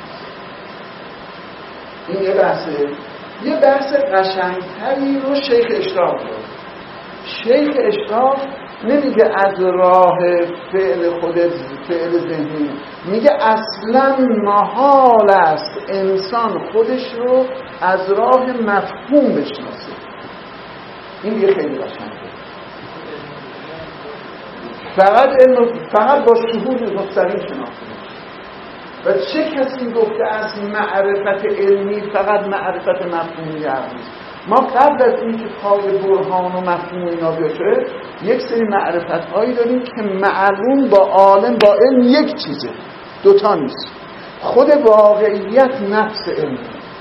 این یه بحثه. یه بحث قشنگتری رو شیخ اشراق داره. شیخ اشراق نمیگه از راه فعل خودت، فعل ذهنی، میگه اصلا محال است انسان خودش رو از راه مفهوم بشناسه. این دیگه خیلی قشنگه. فقط علم، فقط با شهود مستقیم شناخته. و چه کسی گفته از معرفت علمی فقط معرفت مفهومی عقلی؟ ما قبل از اینکه پای برهان و مفهوم اینا بیاشه یک سری معرفت هایی داریم که معلوم با عالم با علم یک چیزه، دوتا نیست. خود واقعیت نفس علم،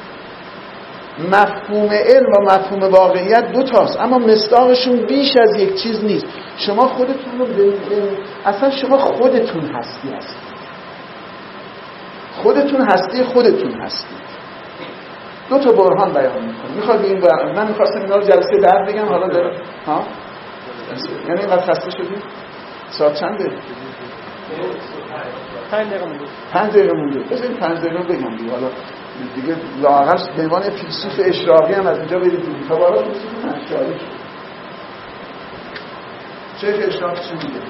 مفهوم علم و مفهوم واقعیت دوتاست، اما مصداقشون بیش از یک چیز نیست. شما خودتون رو اصلا شما خودتون هستی هستی خودتون هستی خودتون هستی دو تا برهان بیان میکنه. میخواد این برهان، من میخواستم اینا رو جلسه بعد بگم، حالا دارم ها یعنی اینقدر خسته شدی؟ ساعت چنده؟ پنج دقیقه مونده. پنج دقیقه مونده. بذارید پنج دقیقه بگم دیگه. حالا دیگه لااقل به عنوان فیلسوف اشراقی هم از اینجا برید دیگه. تا بالا فیلسوف اشراقی شد. چه اشراق چی میگه؟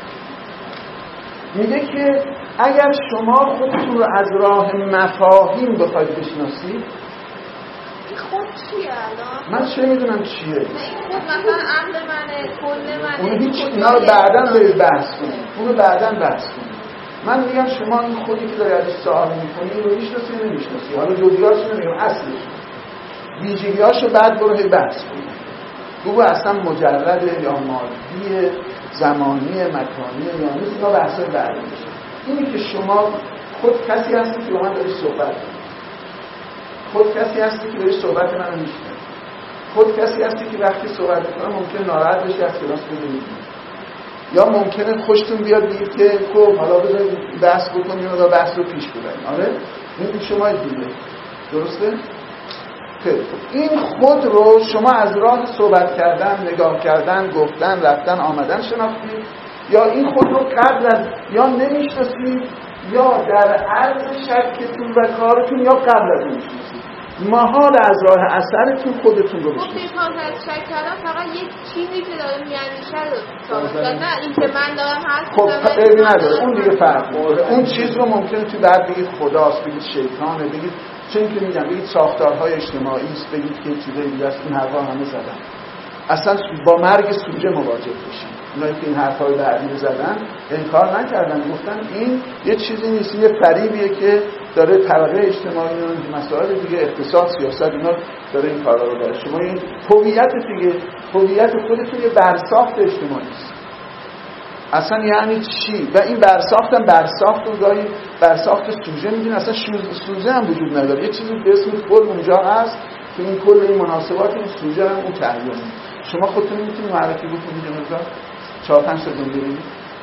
میگه که اگر شما خودتون رو از راه مفاهیم بخواید بشناسید، خود چیه الان؟ من چه میدونم چیه؟ نه این خود مثلا عقل منه، کل منه. اون هیچ اینا رو بعداً برید بحث کنید. اون رو بعداً بحث کنید. من میگم شما این خودی که داری ازش سوال میکنی رو میشناسی یا نمیشناسی؟ حالا جزئیاتش نمیگم، اصلش ویژگی‌هاشو بعد برو هی بحث کنید. بگو اصلا مجرد یا مادی، زمانی، مکانی یا نیست. اینا بحثای بعدی میشه. اینی که شما خود کسی هستی که با من داری صحبت کنی، خود کسی هستی که داری صحبت منو میشنوی، خود کسی هستی که وقتی صحبت میکنم ممکنه ناراحت بشی، از کلاس بری، یا ممکنه خوشتون بیاد بگید که خب حالا بذارید بحث بکنیم و بحث رو پیش ببریم. آره این شما دیگه درسته؟ این خود رو شما از راه صحبت کردن، نگاه کردن، گفتن، رفتن، آمدن شناختید، یا این خود رو قبل از یا نمیشناسید یا در عرض شکتون و کارتون یا قبل از نمیشناسید. محال از راه اثرتون خودتون رو بشناسید. خب پیش از شک کردن فقط یک چیزی که داره میاندیشه رو ثابت، نه این که من دارم حرف خب عیبی نداره، اون دیگه فرق داره. اون چیز رو ممکنه تو بعد بگید خداست، بگید شیطانه، بگید چون که میگم بگید ساختارهای اجتماعی است، بگید که چیزای دیگه است، این حرفا همه زدن. اصلا با مرگ سوژه مواجه بشین. اونایی که این حرفای بعدی رو زدن انکار نکردن، گفتن این یه چیزی نیست، یه فریبیه که داره طبقه اجتماعی و مسائل دیگه، اقتصاد، سیاست، اینا داره این کارا رو داره. شما این هویت دیگه، هویت خودتون یه برساخت اجتماعی است. اصلا یعنی چی؟ و این برساخت هم برساخت و گاهی برساخت سوژه میگین، اصلا سوژه هم وجود نداره. یه چیزی به اسم کل اونجا هست که این کل این مناسبات این سوژه هم اون تعیین. شما خودتون میتونید معرفی بکنید یه مقدار چهار پنج تا بگید.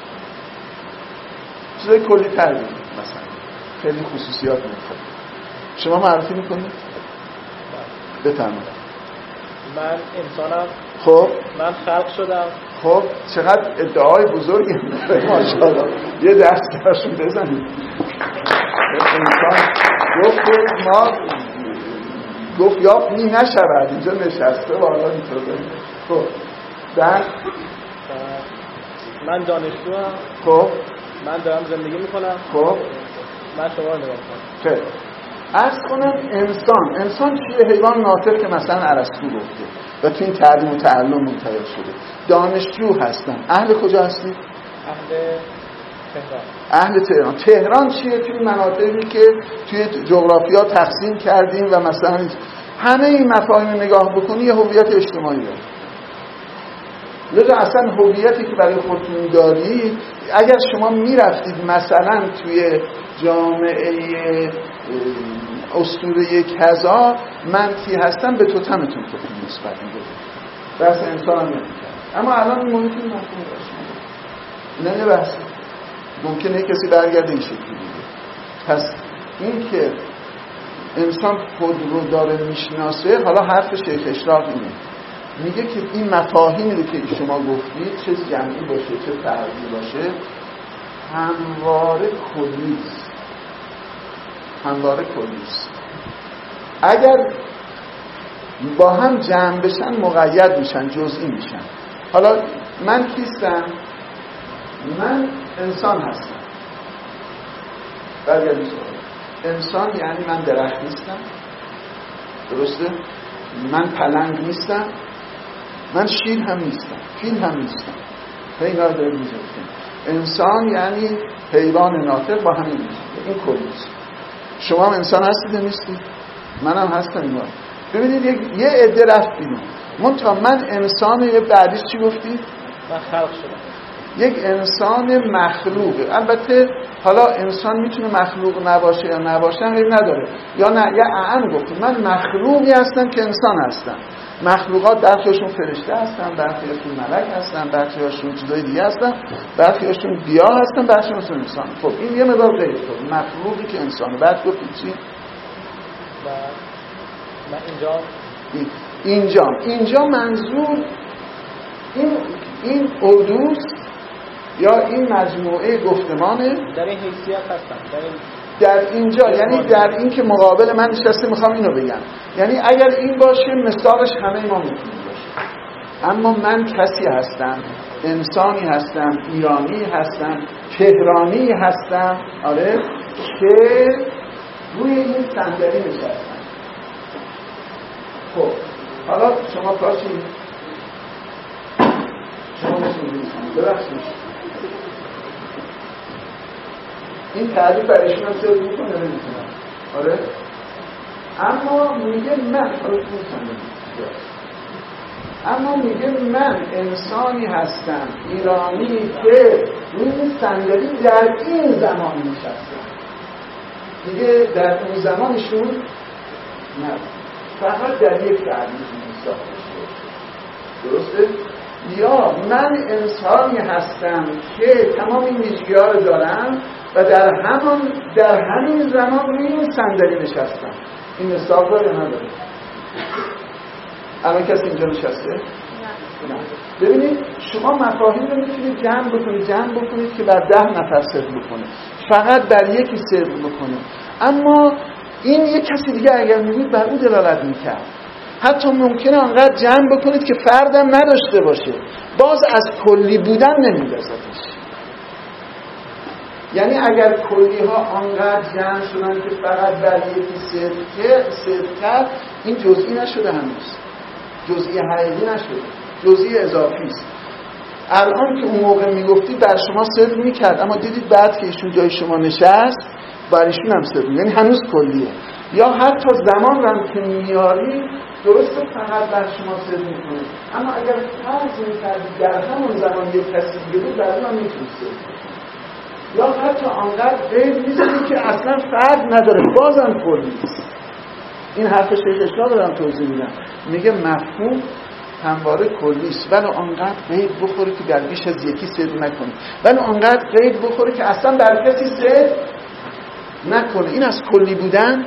چیزای کلی تر بگید، مثلا خیلی خصوصیات میخواد. شما معرفی میکنید؟ بفرمایید. من انسانم. خب من خلق شدم. خب چقدر ادعای بزرگی ماشاءالله. یه دست براشون بزنید. انسان گفت ما گفت یا می نشود اینجا نشسته والا اینطور. خب در من دانشجوام. خب من دارم زندگی میکنم. خب من شما رو نگاه میکنم. خیلی عرض کنم انسان انسان چیه؟ حیوان ناطق که مثلا ارسطو گفته و تو این تعلیم و تعلم منتهی شده. دانشجو هستن. اهل کجا هستی؟ اهل تهران. اهل تهران. تهران چیه؟ توی مناطقی که توی جغرافیا تقسیم کردیم و مثلا همه این مفاهیم نگاه بکنی یه هویت اجتماعی داره. لذا اصلا هویتی که برای خودتون دارید، اگر شما میرفتید مثلا توی جامعه اسطوره کذا من کی هستم به توتمتون خودتون نسبت میدید، بحث انسان هم نمی‌کنید. اما الان این محیطی مفهوم باشه، نه بحث ممکنه کسی برگرده این شکلی دیگه. پس این که انسان خود رو داره میشناسه، حالا حرف شیخ اشراق اینه، میگه که این مفاهیمی که شما گفتید چه جمعی باشه چه فردی باشه همواره کلیست، همواره کلیست. اگر با هم جمع بشن مقید میشن، جزئی میشن. حالا من کیستم؟ من انسان هستم. برگردیم سوال. انسان یعنی من درخت نیستم، درسته؟ من پلنگ نیستم، من شیر هم نیستم، فیل هم نیستم. اینا رو داریم می‌ذاریم. انسان یعنی حیوان ناطق با همین میشه. این کلیست. شما هم انسان هستید یا نیستید؟ منم هستم. اینا ببینید یه عده رفت بیرون. منتها من انسان، یه بعدیش چی گفتید؟ من خلق شدم. یک انسان مخلوقه. البته حالا انسان میتونه مخلوق نباشه یا نباشه هم نداره، یا نه یا اعم گفتم من مخلوقی هستم که انسان هستم. مخلوقات برخیاشون فرشته هستن، برخیاشون ملک هستن، برخیاشون چیزای دیگه هستن، برخیاشون گیاه هستن، برخیاشون انسان. خب این یه مقدار غیر خود مخلوقی که انسانه. بعد گفتید چی؟ بعد من اینجا این. اینجا اینجا منظور این این اردوس یا این مجموعه گفتمانه. در این حیثیت هستم، در این در اینجا یعنی در این که مقابل من نشسته میخوام اینو بگم، یعنی اگر این باشه مثالش همه ما میتونیم باشه. اما من کسی هستم، انسانی هستم، ایرانی هستم، تهرانی هستم، آره، که روی این صندلی نشستم. خب حالا شما پاشید، شما نشونید ببخشید این تعریف برایشون هم سرد میکنه نمیتونم، آره. اما میگه من اما میگه من انسانی هستم ایرانی که این صندلی در این زمان نشستم. دیگه در اون زمانشون نه، فقط در یک تعریف ساخته شده، درسته؟ یا من انسانی هستم که تمام این ویژگی‌ها رو دارم و در همان در همین زمان روی این صندلی نشستم. این مثال داره یا نداره؟ الان کسی اینجا نشسته؟ نه. ببینید شما مفاهیم رو میتونید جمع بکنید جمع بکنید که بر ده نفر صدق بکنه، فقط بر یکی صدق بکنه. اما این یک کسی دیگه اگر میگید بر او دلالت میکرد. حتی ممکنه آنقدر جمع بکنید که فردم نداشته باشه، باز از کلی بودن نمیندازدش. یعنی اگر کلی ها آنقدر جمع شدن که فقط بر یکی صدق کرد، این جزئی نشده، هنوز جزئی حقیقی نشده، جزئی اضافی است. الان که اون موقع میگفتی بر شما صدق میکرد، اما دیدید بعد که ایشون جای شما نشست بر ایشون هم صدق، یعنی هنوز کلیه. یا حتی زمان رو که میاری درسته فقط بر شما صدق میکنه، اما اگر فرض میکردی در همون زمان یک کسی دیگه بود، در اون میتونسته. یا حتی آنقدر غیر میزنی که اصلا فرق نداره، بازم کلی است. این حرف شیخ اشراق دارم توضیح میدم، میگه مفهوم همواره کلی است، ولی آنقدر قید بخوره که در بیش از یکی صدق نکنه، ولی آنقدر قید بخوره که اصلا بر کسی صدق نکنه. این از کلی بودن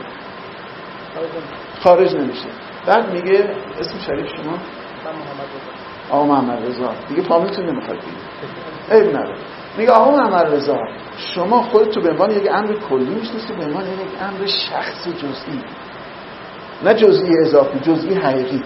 خارج نمیشه. بعد میگه اسم شریف شما؟ من محمد رضا. آقا محمد رضا. دیگه فامیلتون نمیخواد بگید. عیب نداره. میگه آقا محمد رضا، شما خودتو به عنوان یک امر کلی میشناسی، به عنوان یک امر شخص جزئی، نه جزئی اضافی، جزئی حقیقی.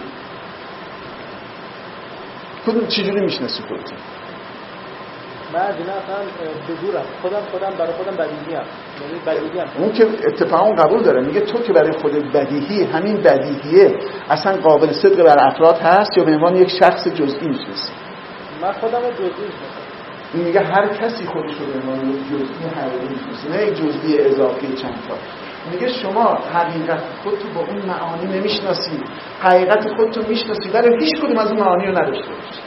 کدوم چجوری میشناسی خودتو؟ من از این اصلا بدورم، خودم خودم برای خودم بدیهی ام، یعنی بدیهی ام. اون که اتفاقا قبول داره، میگه تو که برای خودت بدیهی، همین بدیهیه اصلا قابل صدق بر افراد هست، یا به عنوان یک شخص جزئی میشناسی؟ من خودم رو جزئی میشناسم. این میگه هر کسی خودش رو به عنوان یک جزئی حقیقی میشناسه، نه یک جزئی اضافی چند تا. میگه شما حقیقت خودتو با اون معانی نمیشناسی، حقیقت خودتو میشناسی ولی هیچ کدوم از اون معانی رو نداشته باشی.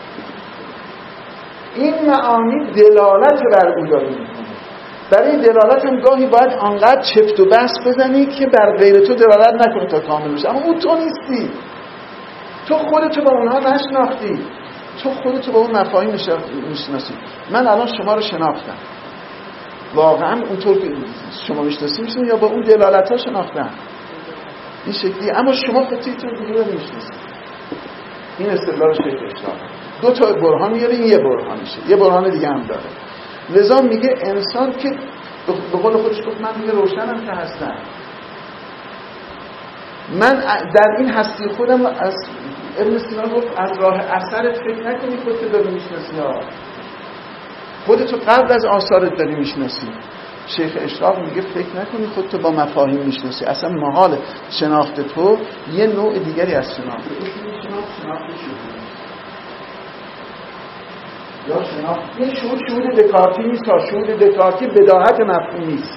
این معانی دلالت بر او داره میکنه. برای دلالت هم گاهی باید آنقدر چفت و بس بزنی که بر غیر تو دلالت نکنه تا کامل بشه، اما اون تو نیستی. تو خودتو با اونها نشناختی، تو خودتو با اون مفاهیم میشناسی. من الان شما رو شناختم، واقعا اونطور که شما میشناسی میشناسی یا با اون دلالت ها شناختم این شکلی، اما شما خودتون دیگه رو نمیشناسی. این استدلال شیخ اشراق. دو تا برهان میاره، این یه برهانشه، یه برهان دیگه هم داره. لذا میگه انسان که به قول خودش گفت من دیگه روشنم که هستم، من در این هستی خودم از ابن سینا گفت از راه اثرت فکر نکنی خودت داری میشناسی ها، خودتو قبل از آثارت داری میشناسی. شیخ اشراق میگه فکر نکنی خودتو با مفاهیم میشناسی، اصلا محال. شناخت تو یه نوع دیگری از شناخت، شناخت شناخت شهود یا شناخت. این شهود شهود دکارتی نیست، تا شهود دکارتی بداهت مفهومی است.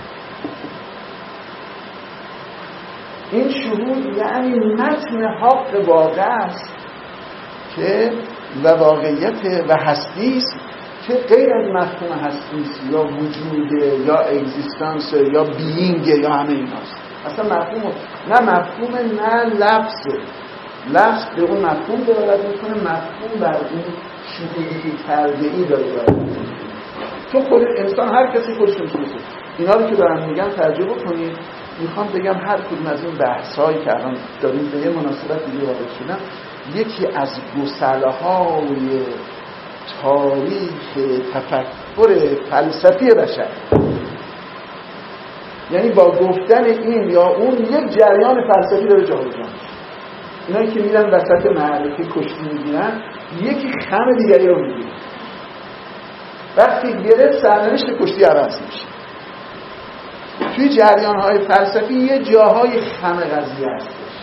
این شهود یعنی متن حق واقع است که و واقعیت و هستی است که غیر از مفهوم هستی است یا وجوده یا اگزیستانس یا بیینگ یا همه ایناست. اصلا مفهوم نه مفهوم نه لفظ. لفظ به اون مفهوم دلالت میکنه، مفهوم بر اون شهودی که کرده ای داره دلالت میکنه. تو خود انسان هر کسی خودش میشناسه. اینا رو که دارم میگم ترجمه کنید. میخوام بگم هر کدوم از این بحث‌هایی که الان داریم به یه مناسبت دیگه وارد شدن، یکی از گسله‌های تاریخ تفکر فلسفی بشر، یعنی با گفتن این یا اون یک جریان فلسفی داره جابجا میشه. اینایی که میرن وسط معرکه کشتی میگیرن، یکی خم دیگری رو میگیره، وقتی گرفت سرنوشت کشتی عوض میشه. توی جریان‌های فلسفی یه جاهای خم قضیه هستش،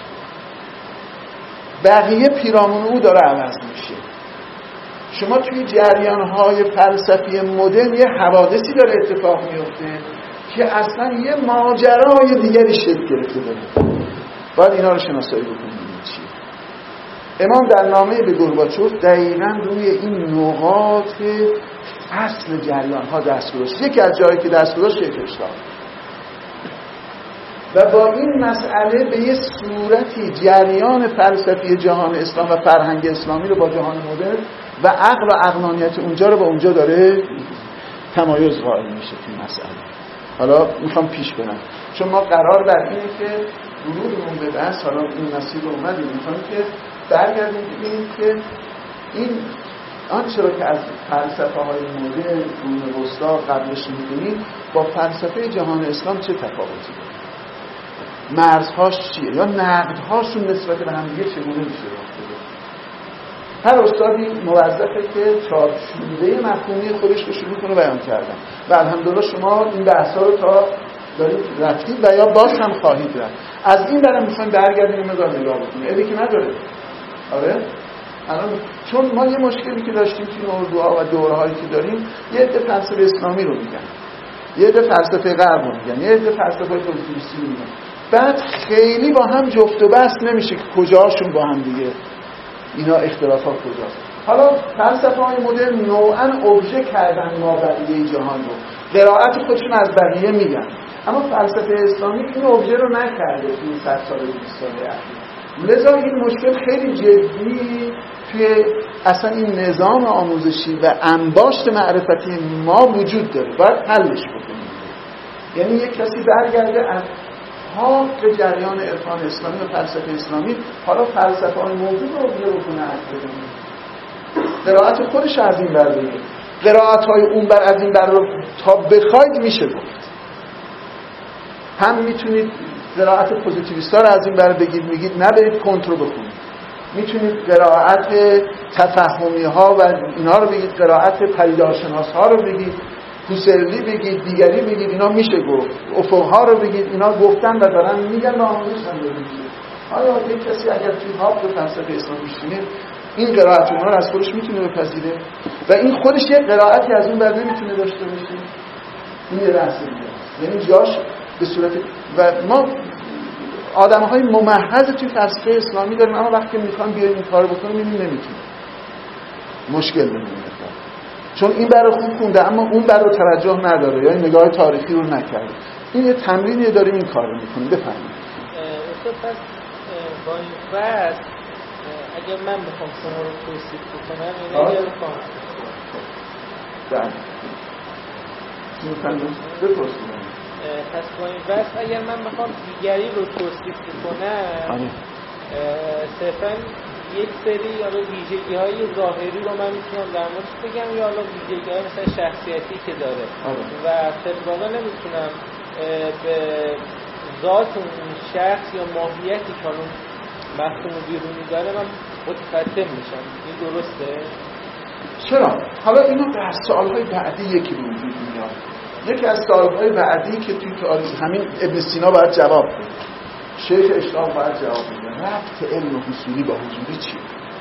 بقیه پیرامون او داره عوض میشه. شما توی جریان‌های فلسفی مدرن یه حوادثی داره اتفاق میفته که اصلا یه ماجرای دیگری شکل گرفته داره. باید اینا رو شناسایی بکنیم چیه. امام در نامه به گورباچوف دقیقاً روی این نقاط اصل جریان‌ها دست گذاشت. یکی از جایی که دست گذاشت شیخ اشراق و با این مسئله به یه صورتی جریان فلسفی جهان اسلام و فرهنگ اسلامی رو با جهان مدرن و عقل و عقلانیت اونجا رو با اونجا داره تمایز قائل میشه توی مسئله. حالا میخوام پیش برم، چون ما قرار بر اینه که ورودمون به بحث، حالا این مسیر رو اومدیم، میخوام که برگردیم ببینیم که این آنچه رو که از فلسفه های مدرن قرون وسطا قبلش می‌کنیم با فلسفه جهان اسلام چه تفاوتی داره، مرزهاش چیه یا نقدهاشون نسبت به هم دیگه چگونه میشه رفت بده. هر استادی موظفه که چارچوبه مفهومی خودش رو شروع کنه بیان کردن و الحمدلله شما این بحثا رو تا دارید رفتید و یا باز هم خواهید رفت. از این برم میخوایم برگردیم مقدار نگاه بکنیم. ایدی که نداره. آره؟ الان چون ما یه مشکلی که داشتیم توی موضوعها و دورهایی که داریم، یه عده فلسفه اسلامی رو میگن، یه عده فلسفه غرب رو میگن، یه عده فلسفه پوزیتیویستی رو میگن. بعد خیلی با هم جفت و بست نمیشه که کجاشون با هم دیگه اینا اختلافات کجاست. حالا فلسفه های مدرن نوعاً ابژه کردن مابعدیه جهان رو، قرائت خودشون از بقیه میگن، اما فلسفه اسلامی این ابژه رو نکرده توی صد سال بیست سال اخیر. لذا این مشکل خیلی جدی توی اصلا این نظام آموزشی و انباشت معرفتی ما وجود داره، باید حلش بکنیم. یعنی یک کسی برگرده از حاق جریان عرفان اسلامی و فلسفه اسلامی، حالا فلسفه های موجود رو بیاره کنه از بدونیم، قرائت خودش از این بر بگید، قرائت های اون بر از این بر رو تا بخواید میشه گفت. هم میتونید قرائت پوزیتیویستا رو از این بر بگید، میگید نبرید کنترل بخونید، میتونید قرائت تفهمی ها و اینا رو بگید، قرائت پدیدارشناس ها رو بگید، هوسرلی بگید، دیگری بگید، اینا میشه گفت، افقها رو بگید، اینا گفتن و دارن میگن و آموزش هم دارن میشه. آیا یک کسی اگر توی هاب به فلسفه اسلامی بشینه این قرائت اونها رو از خودش میتونه بپذیره و این خودش یک قرائتی از اون بر نمیتونه داشته باشه؟ این یه بحث دیگه است. یعنی جاش به صورت و ما آدم‌های ممحض توی فلسفه اسلامی داریم، اما وقتی میخوان بیایم این کارو بکنیم میبینیم نمیتونه. مشکل می‌بینه. چون این برای خوب خونده اما اون برای توجه نداره یا این نگاه تاریخی رو نکرده. این یه تمرینیه داریم این کارو میکنیم. بفهمید استاد پس با این فرض اگر من بخوام شما رو توصیف بکنم این اگر بخوام بله میفهمید بپرسید. پس با این فرض اگر من بخوام دیگری رو توصیف بکنم صرفاً یک سری حالا ویژگی‌های ظاهری رو من میتونم در موردش بگم یا حالا ویژگی‌های مثلا شخصیتی که داره آره. و طبقاً نمیتونم به ذات اون شخص یا ماهیتی که اون مفهوم بیرونی داره من متفتن میشم. این درسته؟ چرا؟ حالا اینو در سوال‌های بعدی یکی رو وجود میاد. یکی از سوال‌های بعدی که توی تاریخ همین ابن سینا باید جواب بده، شیخ اشراق باید جواب بده، ربط علم حصولی با حضوری چیه؟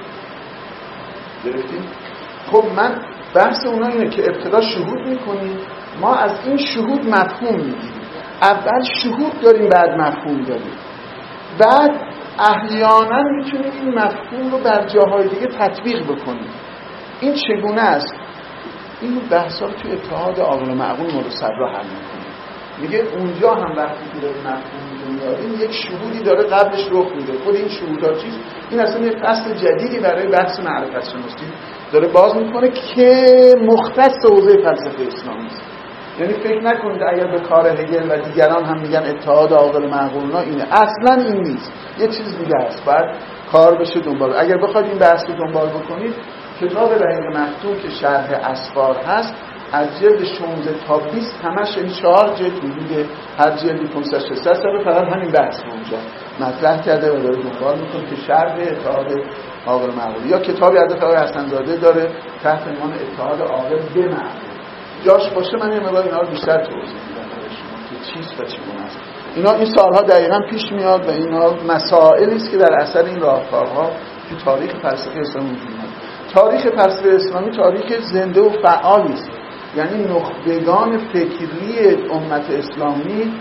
گرفتیم؟ خب من بحث اونا اینه که ابتدا شهود میکنیم، ما از این شهود مفهوم میگیریم، اول شهود داریم بعد مفهوم داریم، بعد احیانا میتونیم این مفهوم رو بر جاهای دیگه تطبیق بکنیم. این چگونه است؟ این بحثا رو توی اتحاد عاقل معقول مرصد حل میکنیم. میگه اونجا هم وقتی که داره مفهوم میاریم یک شهودی داره قبلش رخ میده. خود این شهودها چیز؟ این اصلا یک فصل جدیدی برای بحث معرفت شناسی داره باز میکنه که مختص حوزه فلسفه اسلامی است. یعنی فکر نکنید اگر به کار هگل و دیگران هم میگن اتحاد عاقل معقولنا اینه، اصلا این نیست، یه چیز دیگه است، باید کار بشه دنبال. اگر بخواید این بحث رو دنبال بکنید، کتاب رحیق مختوم که شرح اسفار هست از جلد شانزده تا بیست همش یعنی چهار جلد حدود هر جلدی پانصد ششصد صفحه فقط همین بحث رو اونجا مطرح کرده و داره دنبال میکنه که شرح اتحاد عاقل معقول. یا کتابی از آقای حسن زاده داره تحت عنوان اتحاد عاقل به معقول. جاش باشه من یه مقدار اینا رو بیشتر توضیح میدم برای شما که چیست و چگونه است. اینا این سالها دقیقاً پیش میاد و اینا مسائلی است که در اثر این راهکارها تو تاریخ فلسفه اسلامی وجود داره. تاریخ فلسفه اسلامی تاریخ زنده و فعالی است. یعنی نخبگان فکری امت اسلامی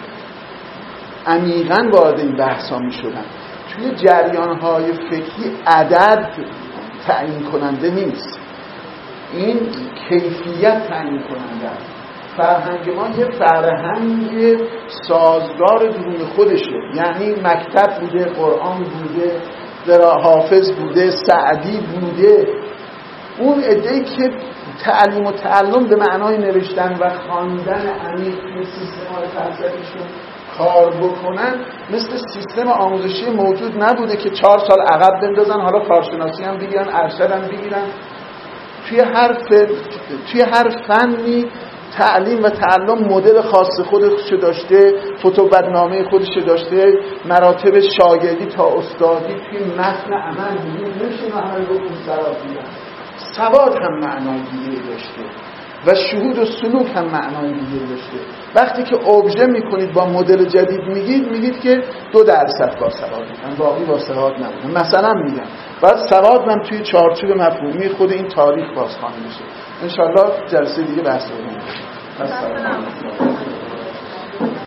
عمیقاً وارد این بحثا میشدن. توی جریان‌های فکری عدد تعیین کننده نیست، این کیفیت تعیین کننده است. فرهنگ ما یه فرهنگ سازگار درون خودشه، یعنی مکتب بوده، قرآن بوده، حافظ بوده، سعدی بوده. اون عده‌ای که تعلیم و تعلم به معنای نوشتن و خواندن عمیق توی سیستم‌های فلسفیشون کار بکنن، مثل سیستم آموزشی موجود نبوده که چهار سال عقب بندازن، حالا کارشناسی هم بگیرن، ارشد هم بگیرن. توی هر ف... توی هر فنی تعلیم و تعلم مدل خاص خودش داشته، فتوبرنامه خودش داشته، مراتب شاگردی تا استادی توی متن عمل نمیشه عمل رو سواد میدن. سواد هم معنای دیگه داشته و شهود و سلوک هم معنای دیگه داشته. وقتی که ابژه میکنید با مدل جدید میگید میگید که دو درصد با سواد میدن، باقی با سواد نبودن. مثلا میگم بعد سواد من توی چارچوب مفهومی خود این تاریخ بازخوانی میشه. انشالله جلسه دیگه بحث رو می‌کنیم.